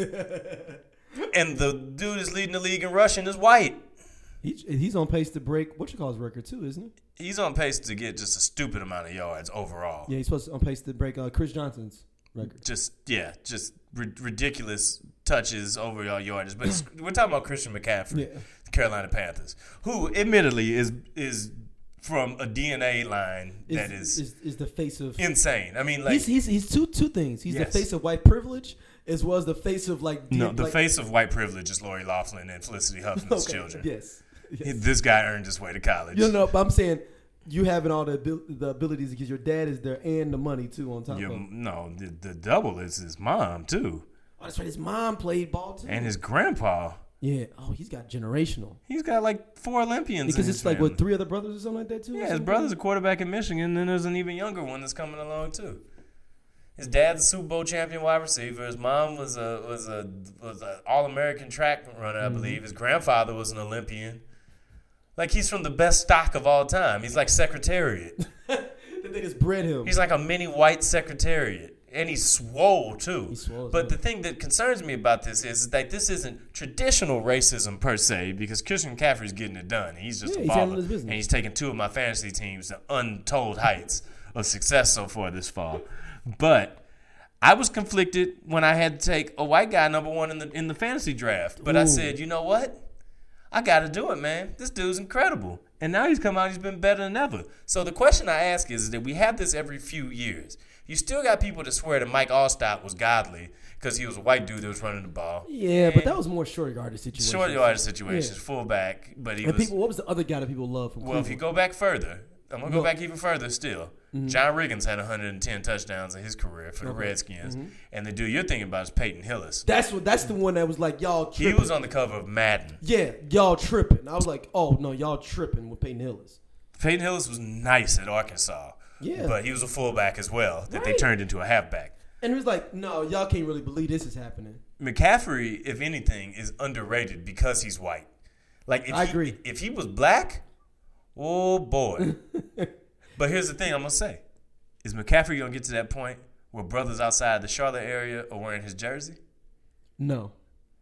and the dude is leading the league in rushing is white. He, he's on pace to break what you call his record too, isn't he? He's on pace to get just a stupid amount of yards overall. Yeah, he's supposed to on pace to break uh, Chris Johnson's record. Just yeah, just ri- ridiculous touches over your yardage. But it's, we're talking about Christian McCaffrey, Yeah. the Carolina Panthers, who admittedly is is from a D N A line Is, that is, is is the face of insane. I mean, like he's, he's he's two two things. He's Yes. the face of white privilege as well as the face of like no, D- the like, face of white privilege is Lori Loughlin and Felicity Huffman's okay, children. Yes. yes. He- this guy earned his way to college. You know, but I'm saying you having all the abil- the abilities because your dad is there and the money too on top Your- of. no, the, the double is his mom too, Oh, that's right. His mom played ball too. and his grandpa. yeah. Oh, he's got generational. He's got like four Olympians. Because in it's his like family. what three other brothers or something like that too. or Yeah, his something? brother's a quarterback in Michigan, and then there's an even younger one that's coming along too. His dad's a Super Bowl champion wide receiver. His mom was a was a was an All American track runner, I Mm-hmm. believe. His grandfather was an Olympian. Like he's from the best stock of all time. He's like Secretariat. They just bred him. He's like a mini white Secretariat. And he's swole too. He's swole as but hell. the thing that concerns me about this is that this isn't traditional racism per se, because Christian McCaffrey's getting it done. He's just Yeah, a he's baller, handling his business. and he's taken two of my fantasy teams to untold heights of success so far this fall. But I was conflicted when I had to take a white guy number one in the in the fantasy draft. But I Ooh. said, you know what? I got to do it, man. This dude's incredible. And now he's come out, he's been better than ever. So the question I ask is that we have this every few years. You still got people that swear that Mike Allstott was godly because he was a white dude that was running the ball. Yeah, but that was more short yardage situation. Short yardage situations, Yeah. fullback, but he And was. people, what was the other guy that people love from Well, if you Cleveland? go back further, I'm going to go Look. back even further still. Mm-hmm. John Riggins had one hundred ten touchdowns in his career for the Okay. Redskins. Mm-hmm. And the dude you're thinking about is Peyton Hillis. That's what. That's the one that was like y'all He tripping. was on the cover of Madden. Yeah, y'all tripping. I was like, oh no, y'all tripping with Peyton Hillis. Peyton Hillis was nice at Arkansas. Yeah. But he was a fullback as well that they Right. turned into a halfback. And it was like, no, y'all can't really believe this is happening. McCaffrey, if anything, is underrated because he's white. Like if I he, agree. If he was black, oh boy. But here's the thing I'm gonna say: is McCaffrey gonna get to that point where brothers outside the Charlotte area are wearing his jersey? No.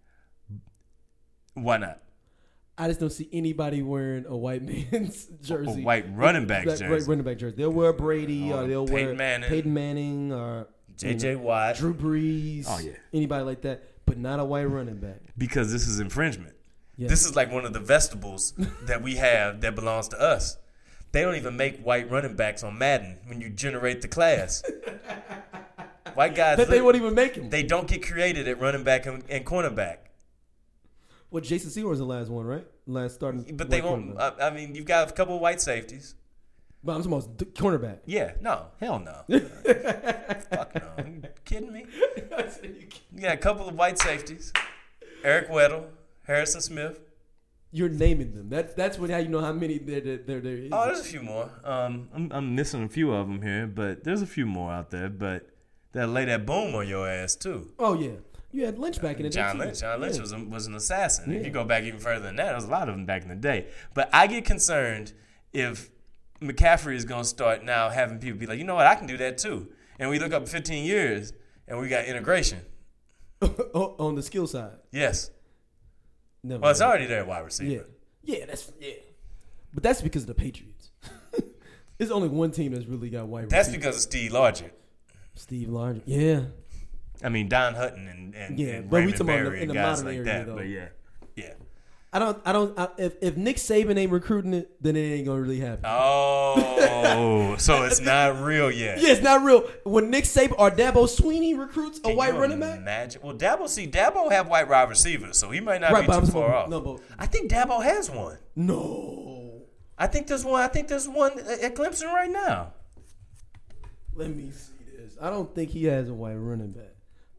Why not? I just don't see anybody wearing a white man's jersey. A white running back's Black- jersey. Running back jersey. They'll wear Brady Or or they'll Peyton wear Manning. Peyton Manning or J J Watt. Drew Brees. Oh, yeah. Anybody like that, but not a white running back. Because this is infringement. Yeah. This is like one of the vegetables that we have that belongs to us. They don't even make white running backs on Madden when you generate the class. White guys, That they won't even make him. they don't get created at running back and, and cornerback. Well, Jason Sewell was the last one, right? Last starting. But they white won't. cornerback. I, I mean, you've got a couple of white safeties. But I'm talking about d- cornerback. Yeah, no, hell no. Fuck no. Are you kidding me? You got a couple of white safeties. Eric Weddle, Harrison Smith. You're naming them. That that's what how you know how many there there there, there is. Oh, there's a few more. Um, I'm, I'm missing a few of them here, but there's a few more out there. But they'll lay that boom on your ass too. Oh yeah, you had Lynch back in the day. John too. Lynch. John Lynch Yeah. was a, was an assassin. Yeah. If you go back even further than that, there was a lot of them back in the day. But I get concerned if McCaffrey is going to start now having people be like, you know what, I can do that too. And we look up fifteen years and we got integration. Oh, on the skill side. Yes. Never Well, it's mind. already there, wide receiver. Yeah, yeah, that's yeah. But that's because of the Patriots. There's only one team that's really got white. That's receivers. because of Steve Largent. Steve Largent. Yeah, I mean, Don Hutton and, and, Yeah, and but we Raymond talking about in the- Berry in and the guys modern like area, that. though. But yeah, yeah. I don't. I don't. I, if if Nick Saban ain't recruiting it, then it ain't gonna really happen. Oh, so it's not real yet. Yeah, it's not real. When Nick Saban or Dabo Sweeney recruits a Can white you running back, Imagine. Well, Dabo, see, Dabo have white wide receivers, so he might not Right, be but too I'm far saying- off. no, but- I think Dabo has one. no. I think there's one. I think there's one at at Clemson right now. Let me see this. I don't think he has a white running back.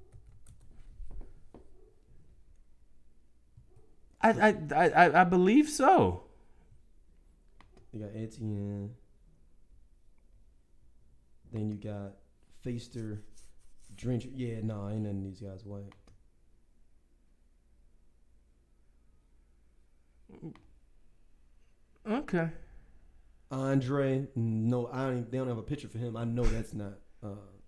I I I, I believe so. You got Etienne. Then you got Feaster, Drencher. Yeah, no, ain't none of these guys white. Okay. Andre, no, I don't, they don't have a picture for him. I know that's not. Uh,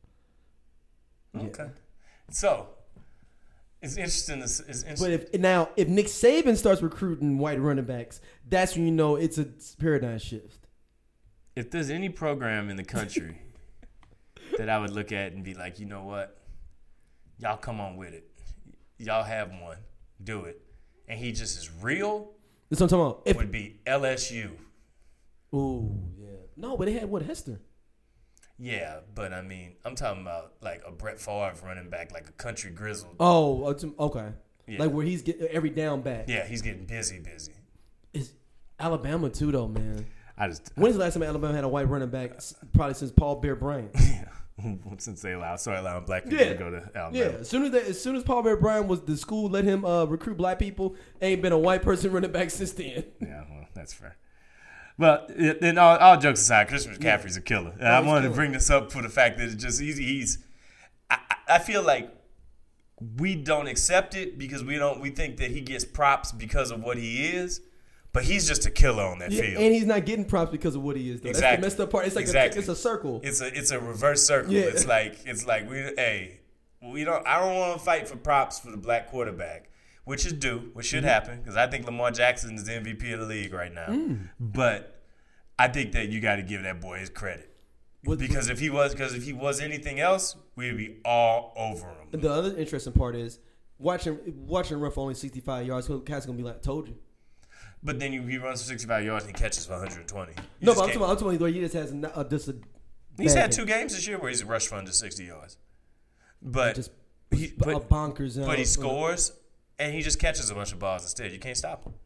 yeah. Okay. So it's interesting. It's, it's interesting. But if now, if Nick Saban starts recruiting white running backs, that's when you know it's a paradigm shift. If there's any program in the country that I would look at and be like, you know what, y'all come on with it. Y'all have one. Do it. And he just is real. That's what I'm talking about. If, Would be L S U. ooh, yeah. No, but they had what, Hester? Yeah, but I mean, I'm talking about like a Brett Favre running back, like a country grizzled. Oh, uh, to- okay. Yeah. Like where he's getting every down back. Yeah, he's getting busy, busy. It's Alabama too, though, man. I just When's the last time Alabama had a white running back? S- Probably since Paul Bear Bryant. yeah. Since they allow, sorry, allowing black people Yeah. to go to Alabama. Yeah, as soon as they, as soon as Paul Bear Bryant was the school let him uh, recruit black people, ain't been a white person running back since then. Yeah, well, that's fair. Well, it- then all, all jokes aside, Christian McCaffrey's a killer. And Oh, I he's wanted killer. to bring this up for the fact that it's just he's. he's I, I I feel like we don't accept it because we don't. We think that he gets props because of what he is, but he's just a killer on that Yeah, field. and he's not getting props because of what he is. Though. Exactly. That's the messed up part. It's like Exactly. a, it's a circle. It's a it's a reverse circle. Yeah. It's like it's like we hey we don't I don't want to fight for props for the black quarterback, which is due, which should happen because I think Lamar Jackson is the M V P of the league right now. Mm. But I think that you got to give that boy his credit What- because if he was because if he was anything else, we'd be all over him. The other interesting part is watching watching him run for only sixty-five yards. So Cat's gonna be like, "Told you." But then you, he runs for sixty-five yards and he catches for one hundred twenty. You No, just but I'm can't- talking, I'm talking about he just has a, uh, just a. He's bad had game. two games this year where he's rushed for under sixty yards, but just he, a but, bonkers. uh, but he scores and he just catches a bunch of balls instead. You can't stop him.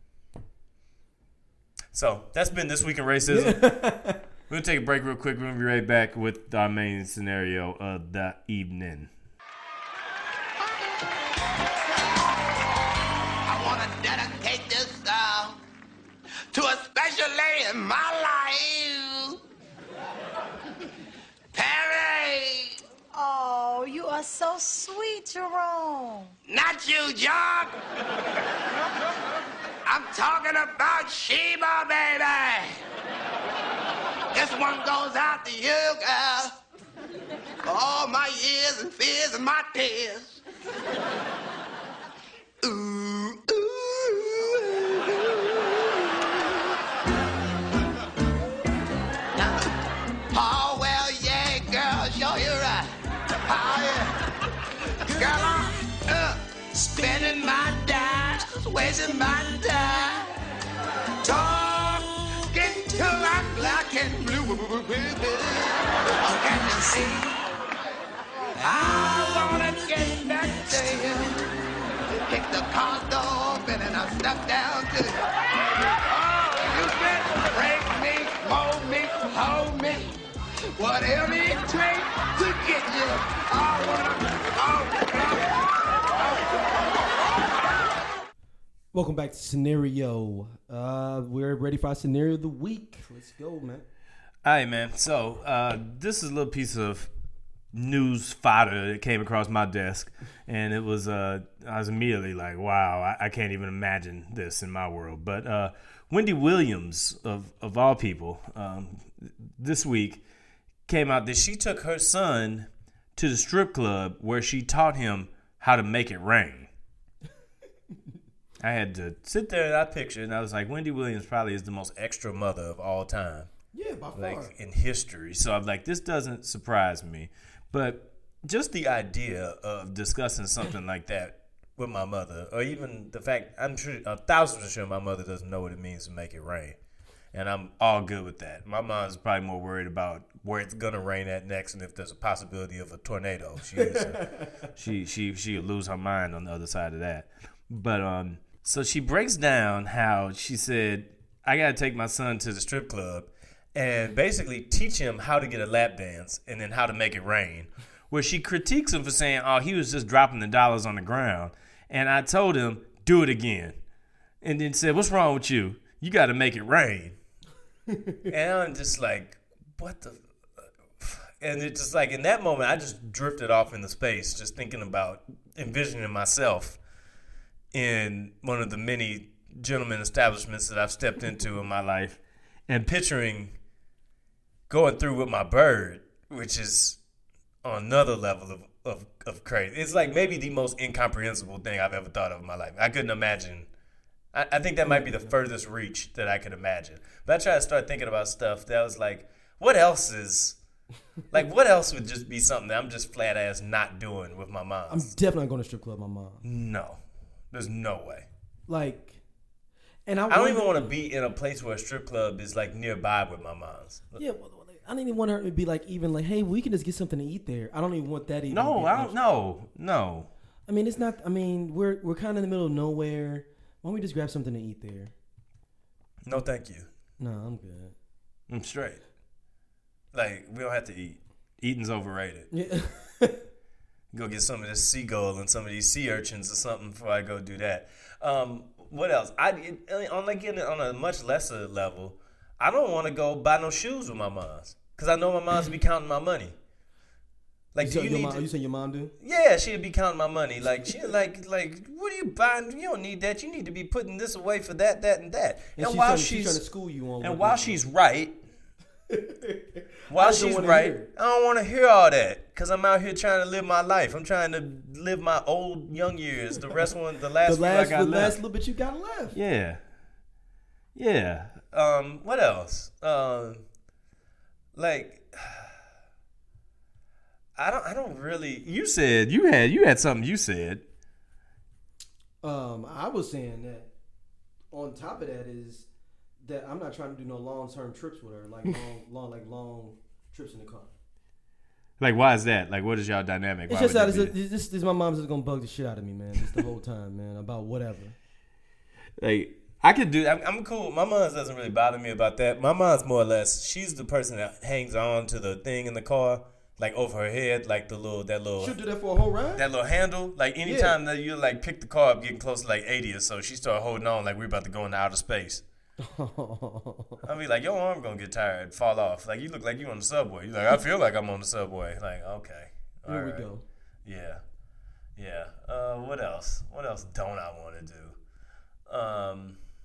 So that's been This Week in Racism. We're going to take a break real quick. We're going to be right back with our main scenario of the evening. I want to dedicate this song to a special lady in my life. Perry. Oh, you are so sweet, Jerome. Not you, John. I'm talking about Sheba, baby. This one goes out to you, girl. For all my years and fears and my tears. Ooh, ooh, ooh. Oh, well, yeah, girl, sure you're right. Oh, yeah. Girl, I'm uh, spending my dimes, wasting my time. Talking till I'm black and blue. Oh, can you see? I wanna get back to you. Kick the car door open and I step down to you. Oh, you can break me, mold me, hold me. Whatever it takes to get you. I wanna, oh, oh, Welcome back to Scenario. Uh, we're ready for our Scenario of the Week. Let's go, man. All right, man. So uh, this is a little piece of news fodder that came across my desk, and it was uh, I was immediately like, wow, I, I can't even imagine this in my world. But uh, Wendy Williams, of of all people, um, this week came out that she took her son to the strip club where she taught him how to make it rain. I had to sit there and I pictured, and I was like, Wendy Williams probably is the most extra mother of all time. Yeah, by far. Like in history. So I'm like, this doesn't surprise me. But just the idea of discussing something like that with my mother, or even the fact, I'm sure, a thousand percent sure my mother doesn't know what it means to make it rain. And I'm all good with that. My mom's probably more worried about where it's gonna rain at next, and if there's a possibility of a tornado. She is, she she she'll lose her mind on the other side of that. But um, so she breaks down how she said, I gotta take my son to the strip club and basically teach him how to get a lap dance and then how to make it rain. Where she critiques him for saying, oh, he was just dropping the dollars on the ground. And I told him, do it again. And then said, what's wrong with you? You got to make it rain. And I'm just like, what the? And it's just like, in that moment, I just drifted off into space, just thinking about envisioning myself in one of the many gentleman establishments that I've stepped into in my life and picturing going through with my bird, which is on another level of, of, of crazy. It's like maybe the most incomprehensible thing I've ever thought of in my life. I couldn't imagine. I, I think that might be the furthest reach that I could imagine. But I try to start thinking about stuff that was like, what else is, like what else would just be something that I'm just flat ass not doing with my mom? I'm definitely not going to strip club with my mom. No. There's no way. Like, and I, I don't even want to be in a place where a strip club is like nearby with my mom's. Yeah, well, I don't even want her to be like, even like, hey, we can just get something to eat there. I don't even want that either. No, I don't know. No. I mean, it's not, I mean, we're we're kind of in the middle of nowhere. Why don't we just grab something to eat there? No, thank you. No, I'm good. I'm straight. Like, we don't have to eat. Eating's overrated. Yeah. Go get some of this seagull and some of these sea urchins or something before I go do that. Um, what else? I on like on a much lesser level, I don't want to go buy no shoes with my mom's because I know my mom's be counting my money. Like, do you need? Mom, to, you saying your mom do? Yeah, she'd be counting my money. Like, she like like what are you buying? You don't need that. You need to be putting this away for that, that, and that. And, and she's while trying, she's, she's trying to school you on. and while she's right. I While don't she's wanna right, hear it. I don't want to hear all that because I'm out here trying to live my life. I'm trying to live my old young years. The rest one, the last the one last, I got the left. last little bit you got left. Yeah, yeah. Um, what else? Um, like, I don't, I don't really. You said you had, you had something. You said. Um, I was saying that. On top of that is that I'm not trying to do no long term trips with her, like long, long, like long trips in the car. Like, why is that? Like, what is y'all dynamic? It's Why just would out. that This, be- this, this, my mom's just gonna bug the shit out of me, man. Just the whole time, man, about whatever. Like, I could do. I'm, I'm cool. My mom doesn't really bother me about that. My mom's more or less. She's the person that hangs on to the thing in the car, like over her head, like the little that little. She'll do that for a whole ride. That little handle, like anytime that you like pick the car up, getting close to like eighty or so, she started holding on like we're about to go into outer space. I'll be like, your arm gonna get tired, fall off. Like you look like you on the subway. You're like, I feel like I'm on the subway. Like, okay, all Here we right. go. Yeah, yeah. Uh, what else? What else don't I want to do? Um,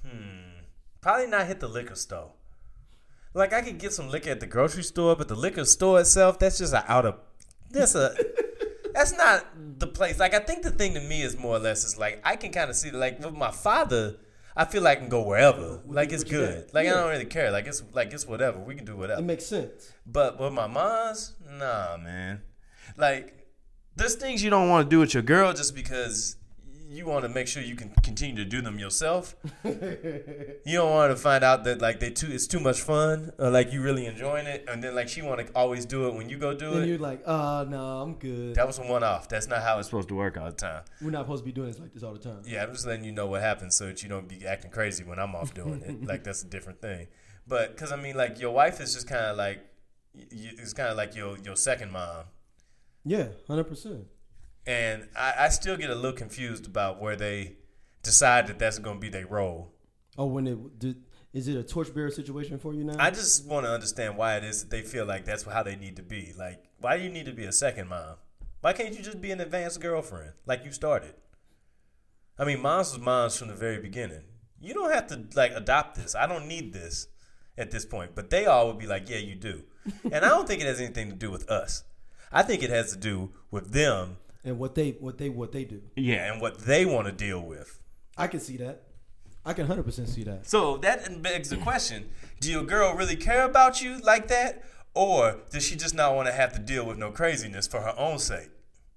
Hmm. Probably not hit the liquor store. Like, I could get some liquor at the grocery store, but the liquor store itself, that's just a out of... That's a... That's not the place. Like, I think the thing to me is more or less is, like, I can kind of see, like, with my father, I feel like I can go wherever. Like, it's good. Like, I don't really care. Like, it's like it's whatever. We can do whatever. It makes sense. But with my mom's, nah, man. Like, there's things you don't want to do with your girl just because you want to make sure you can continue to do them yourself. You don't want to find out that, like, they too it's too much fun or, like, you really enjoying it. And then, like, she want to always do it when you go do And it. you're like, uh, no, I'm good. That was a one-off. That's not how it's supposed to work all the time. We're not supposed to be doing this like this all the time. Yeah, I'm just letting you know what happens so that you don't be acting crazy when I'm off doing it. Like, that's a different thing. But, because, I mean, like, your wife is just kind of like, it's kind of like your, your second mom. Yeah, one hundred percent. And I, I still get a little confused about where they decide that that's going to be their role. Oh, when it did, is it a torchbearer situation for you now? I just want to understand why it is that they feel like that's how they need to be. Like, why do you need to be a second mom? Why can't you just be an advanced girlfriend like you started? I mean, moms was moms from the very beginning. You don't have to, like, adopt this. I don't need this at this point. But they all would be like, yeah, you do. And I don't think it has anything to do with us. I think it has to do with them. And what they what they what they do. Yeah, and what they want to deal with. I can see that. I can one hundred percent see that. So that begs the question, do your girl really care about you like that? Or does she just not want to have to deal with no craziness for her own sake?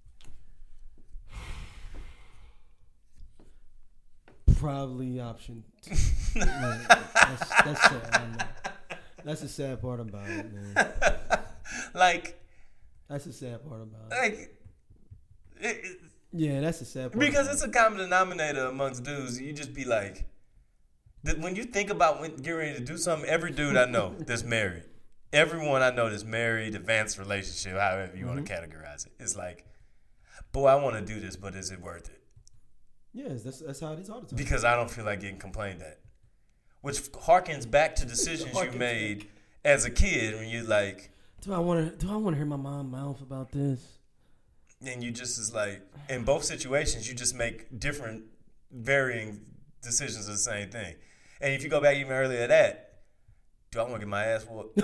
Probably option two. Like, that's, that's sad. I know. That's the sad part about it, man. Like, That's the sad part about it. like, it, it, Yeah, that's the sad part. because about it's a common denominator amongst dudes. You just be like, that when you think about when getting ready to do something, every dude I know that's married, everyone I know that's married, advanced relationship, however you mm-hmm. want to categorize it, it's like, boy, I want to do this, but is it worth it? Yes, that's that's how it is all the time. Because I don't feel like getting complained at. Which harkens back to decisions you made back. As a kid when you like, do I want to do I want to hear my mom mouth about this? And you just is like, in both situations, you just make different, varying decisions of the same thing. And if you go back even earlier to that, do I want to get my ass whooped?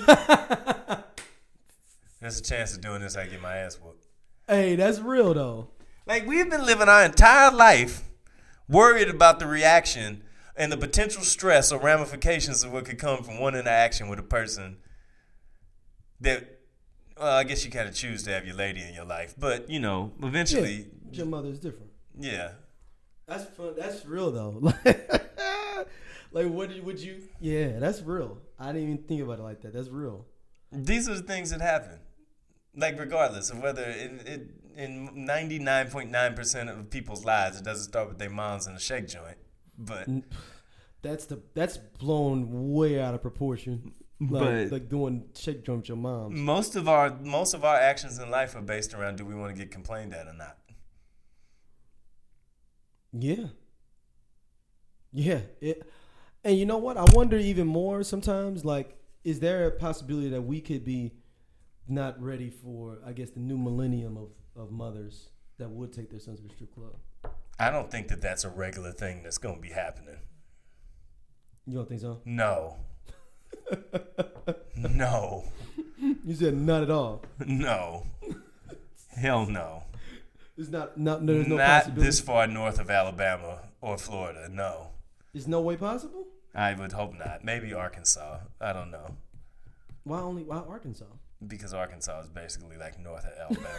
There's a chance of doing this, I get my ass whooped. Hey, that's real though. Like, we've been living our entire life worried about the reaction and the potential stress or ramifications of what could come from one interaction with a person that, well, I guess you kind of choose to have your lady in your life. But, you know, eventually. Yeah, your mother's different. Yeah. That's fun. That's real, though. Like, what did, would you. Yeah, that's real. I didn't even think about it like that. That's real. These are the things that happen. Like, regardless of whether it, it, in ninety-nine point nine percent of people's lives, it doesn't start with their moms in a shake joint. But that's the that's blown way out of proportion. Like, but like doing shake drum with your mom. Most of our most of our actions in life are based around, do we want to get complained at or not? Yeah. Yeah. It, and you know what? I wonder even more sometimes, like, is there a possibility that we could be not ready for, I guess, the new millennium of, of mothers that would take their sons to the strip club? I don't think that that's a regular thing that's going to be happening. You don't think so? No. No. You said not at all. No. Hell no. It's not. Not. There's no not possibility. This far north of Alabama or Florida. No. There's no way possible? I would hope not. Maybe Arkansas. I don't know. Why only? Why Arkansas? Because Arkansas is basically like north of Alabama.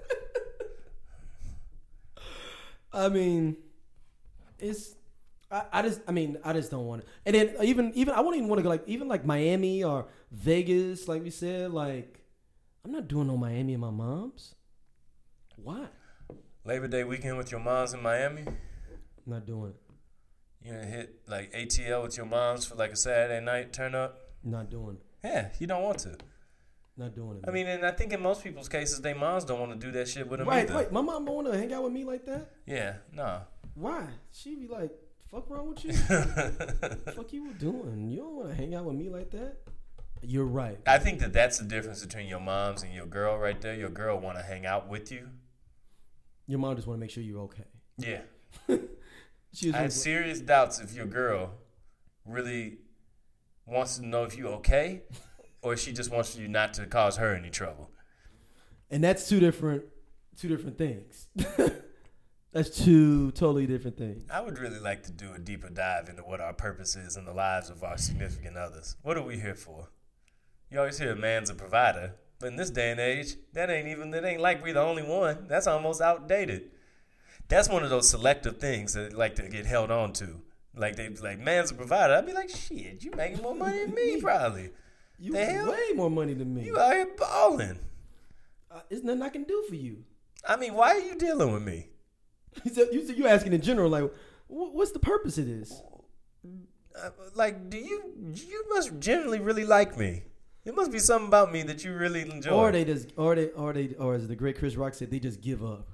I mean, it's. I, I just. I mean, I just don't want it. And then even even I wouldn't even want to go like even like Miami or Vegas, like we said. Like, I'm not doing no Miami and my mom's. Why? Labor Day weekend with your moms in Miami. I'm not doing it. You gonna hit like A T L with your moms for like a Saturday night turn up? Not doing it. Yeah, you don't want to. Not doing it. Man. I mean, and I think in most people's cases, their moms don't want to do that shit with them right, either. Right, my mom don't want to hang out with me like that. Yeah, no. Why? She be like, "Fuck wrong with you? Fuck you doing? You don't want to hang out with me like that." You're right. I think that that's the difference between your moms and your girl right there. Your girl want to hang out with you. Your mom just want to make sure you're okay. Yeah. She I have serious doubts if your girl really wants to know if you're okay, or she just wants you not to cause her any trouble. And that's two different, two different things. That's two totally different things. I would really like to do a deeper dive into what our purpose is in the lives of our significant others. What are we here for? You always hear a man's a provider, but in this day and age, that ain't even, that ain't like we the only one. That's almost outdated. That's one of those selective things that like to get held on to. Like they like, man's a provider. I'd be like, shit, you making more money than me probably. You the hell? way more money than me. You out here balling. Uh, there's nothing I can do for you. I mean, why are you dealing with me? You said you you asking in general, like, wh- what's the purpose of this? Uh, like, do you you must generally really like me? It must be something about me that you really enjoy. Or they just, or they, or they, or as the great Chris Rock said, they just give up,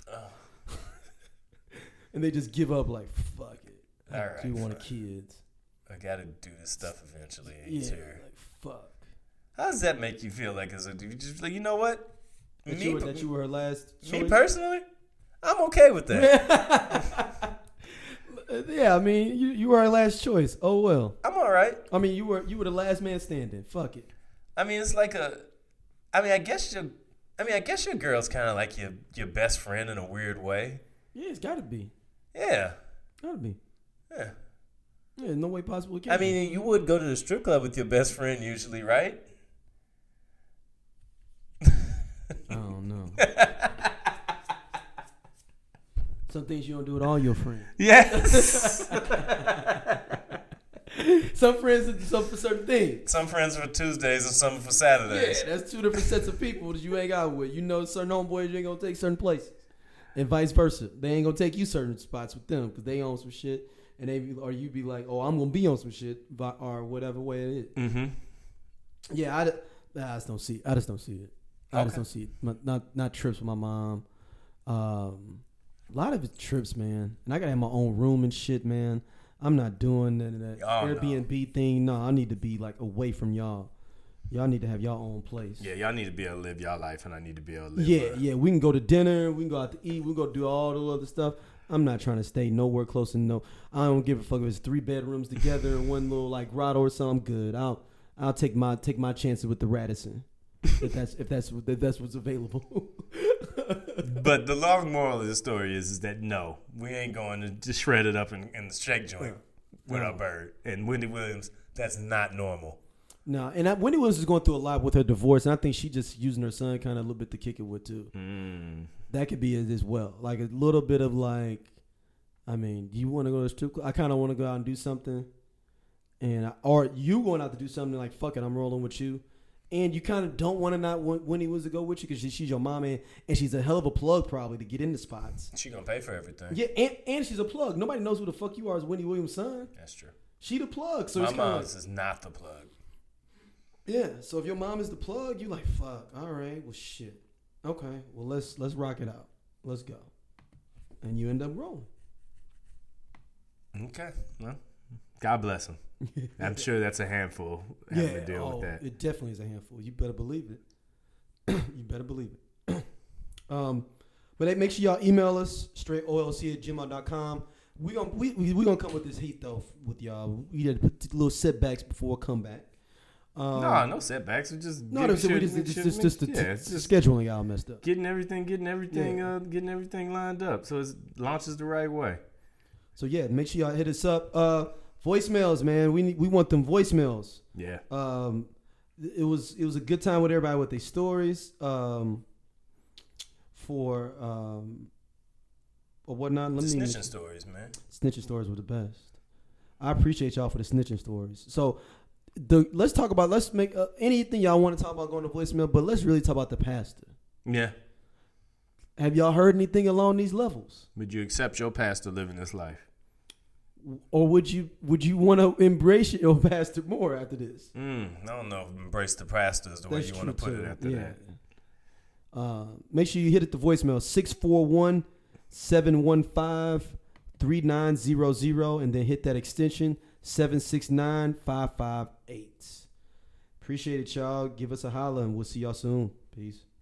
and they just give up, like, fuck it. I All right, do want fine. kids. I gotta do this stuff eventually. Yeah, Easier. like fuck. How does that make you feel? Like, as a dude, you just like, you know what? That, me, you were, that you were her last me choice? personally, I'm okay with that. Yeah, I mean, you you were our last choice. Oh well. I'm all right. I mean, you were you were the last man standing. Fuck it. I mean, it's like a. I mean, I guess your. I mean, I guess your girl's kind of like your your best friend in a weird way. Yeah, it's got to be. Yeah. Gotta be. Yeah. Yeah, no way possible. It can't I mean, you would go to the strip club with your best friend usually, right? be. I don't know. Some things you don't do with all your friends. Yes. Some friends do some for certain things. Some friends for Tuesdays and some for Saturdays. Yeah, that's two different sets of people that you hang out with. You know, certain homeboys you ain't gonna take certain places, and vice versa. They ain't gonna take you certain spots with them because they own some shit, and they be, or you be like, oh, I'm gonna be on some shit, but, or whatever way it is. Mm-hmm. Yeah, I, d- I just don't see. I just don't see it. I just Okay. don't see it. My, not not trips with my mom. Um, a lot of it trips, man. And I gotta have my own room and shit, man. I'm not doing that, that Oh, no. Airbnb thing. No, I need to be like away from y'all. Y'all need to have y'all own place. Yeah, y'all need to be able to live y'all life, and I need to be able to live. Yeah, mine. yeah. We can go to dinner. We can go out to eat. We can go do all the other stuff. I'm not trying to stay nowhere close and no. I don't give a fuck if it's three bedrooms together and one little like grotto or something. I'm good. I'll I'll take my take my chances with the Radisson if that's if that's if that's what's available. But the long moral of the story is, is that no, we ain't going to just shred it up in, in the shake joint with our bird. And Wendy Williams, that's not normal. No, and I, Wendy Williams is going through a lot with her divorce, and I think she just using her son kind of a little bit to kick it with too. Mm. That could be it as well, like a little bit of like, I mean, you want to go to a strip club? I kind of want to go out and do something, and I, or you going out to do something like fuck it, I'm rolling with you, and you kind of don't want to not want Wendy Williams to go with you because she, she's your mom and, and she's a hell of a plug probably to get into spots. She gonna pay for everything. Yeah, and, and she's a plug. Nobody knows who the fuck you are as Wendy Williams' son. That's true. She the plug, so My it's kind of mom's is not the plug. yeah. So if your mom is the plug, you like fuck. All right, well shit. Okay, well let's let's rock it out. Let's go, and you end up rolling. Okay. Well, God bless him. I'm sure that's a handful having to deal oh, with that. it definitely is a handful. You better believe it. You better believe it. um, but hey, make sure y'all email us straight O L C at gmail dot com. We gonna we we, we gonna come with this heat though with y'all. We had little setbacks before comeback. Um, No, no setbacks. We just no, getting no, so we shit- just, shit just, just, mixed- just the yeah, it's just scheduling y'all messed up. getting everything, getting everything, Yeah. uh, getting everything lined up so it launches the right way. So yeah, make sure y'all hit us up. Uh, voicemails, man. We need, we want them voicemails. Yeah. Um, it was it was a good time with everybody with their stories. Um, for um, or whatnot. Let The me snitching stories, man. snitching stories were the best. I appreciate y'all for the snitching stories. So the let's talk about let's make uh, anything y'all want to talk about going to voicemail, but let's really talk about the pastor. Yeah. Have y'all heard anything along these levels? Would you accept your pastor living this life? Or would you would you want to embrace your pastor more after this? Mm, I don't know if embrace the pastor is the way That's you want to true, put too. it after Yeah. that. Uh, make sure you hit it the voicemail six four one, seven one five, three nine zero zero and then hit that extension seven six nine, five five eight. Appreciate it, y'all. Give us a holler and we'll see y'all soon. Peace.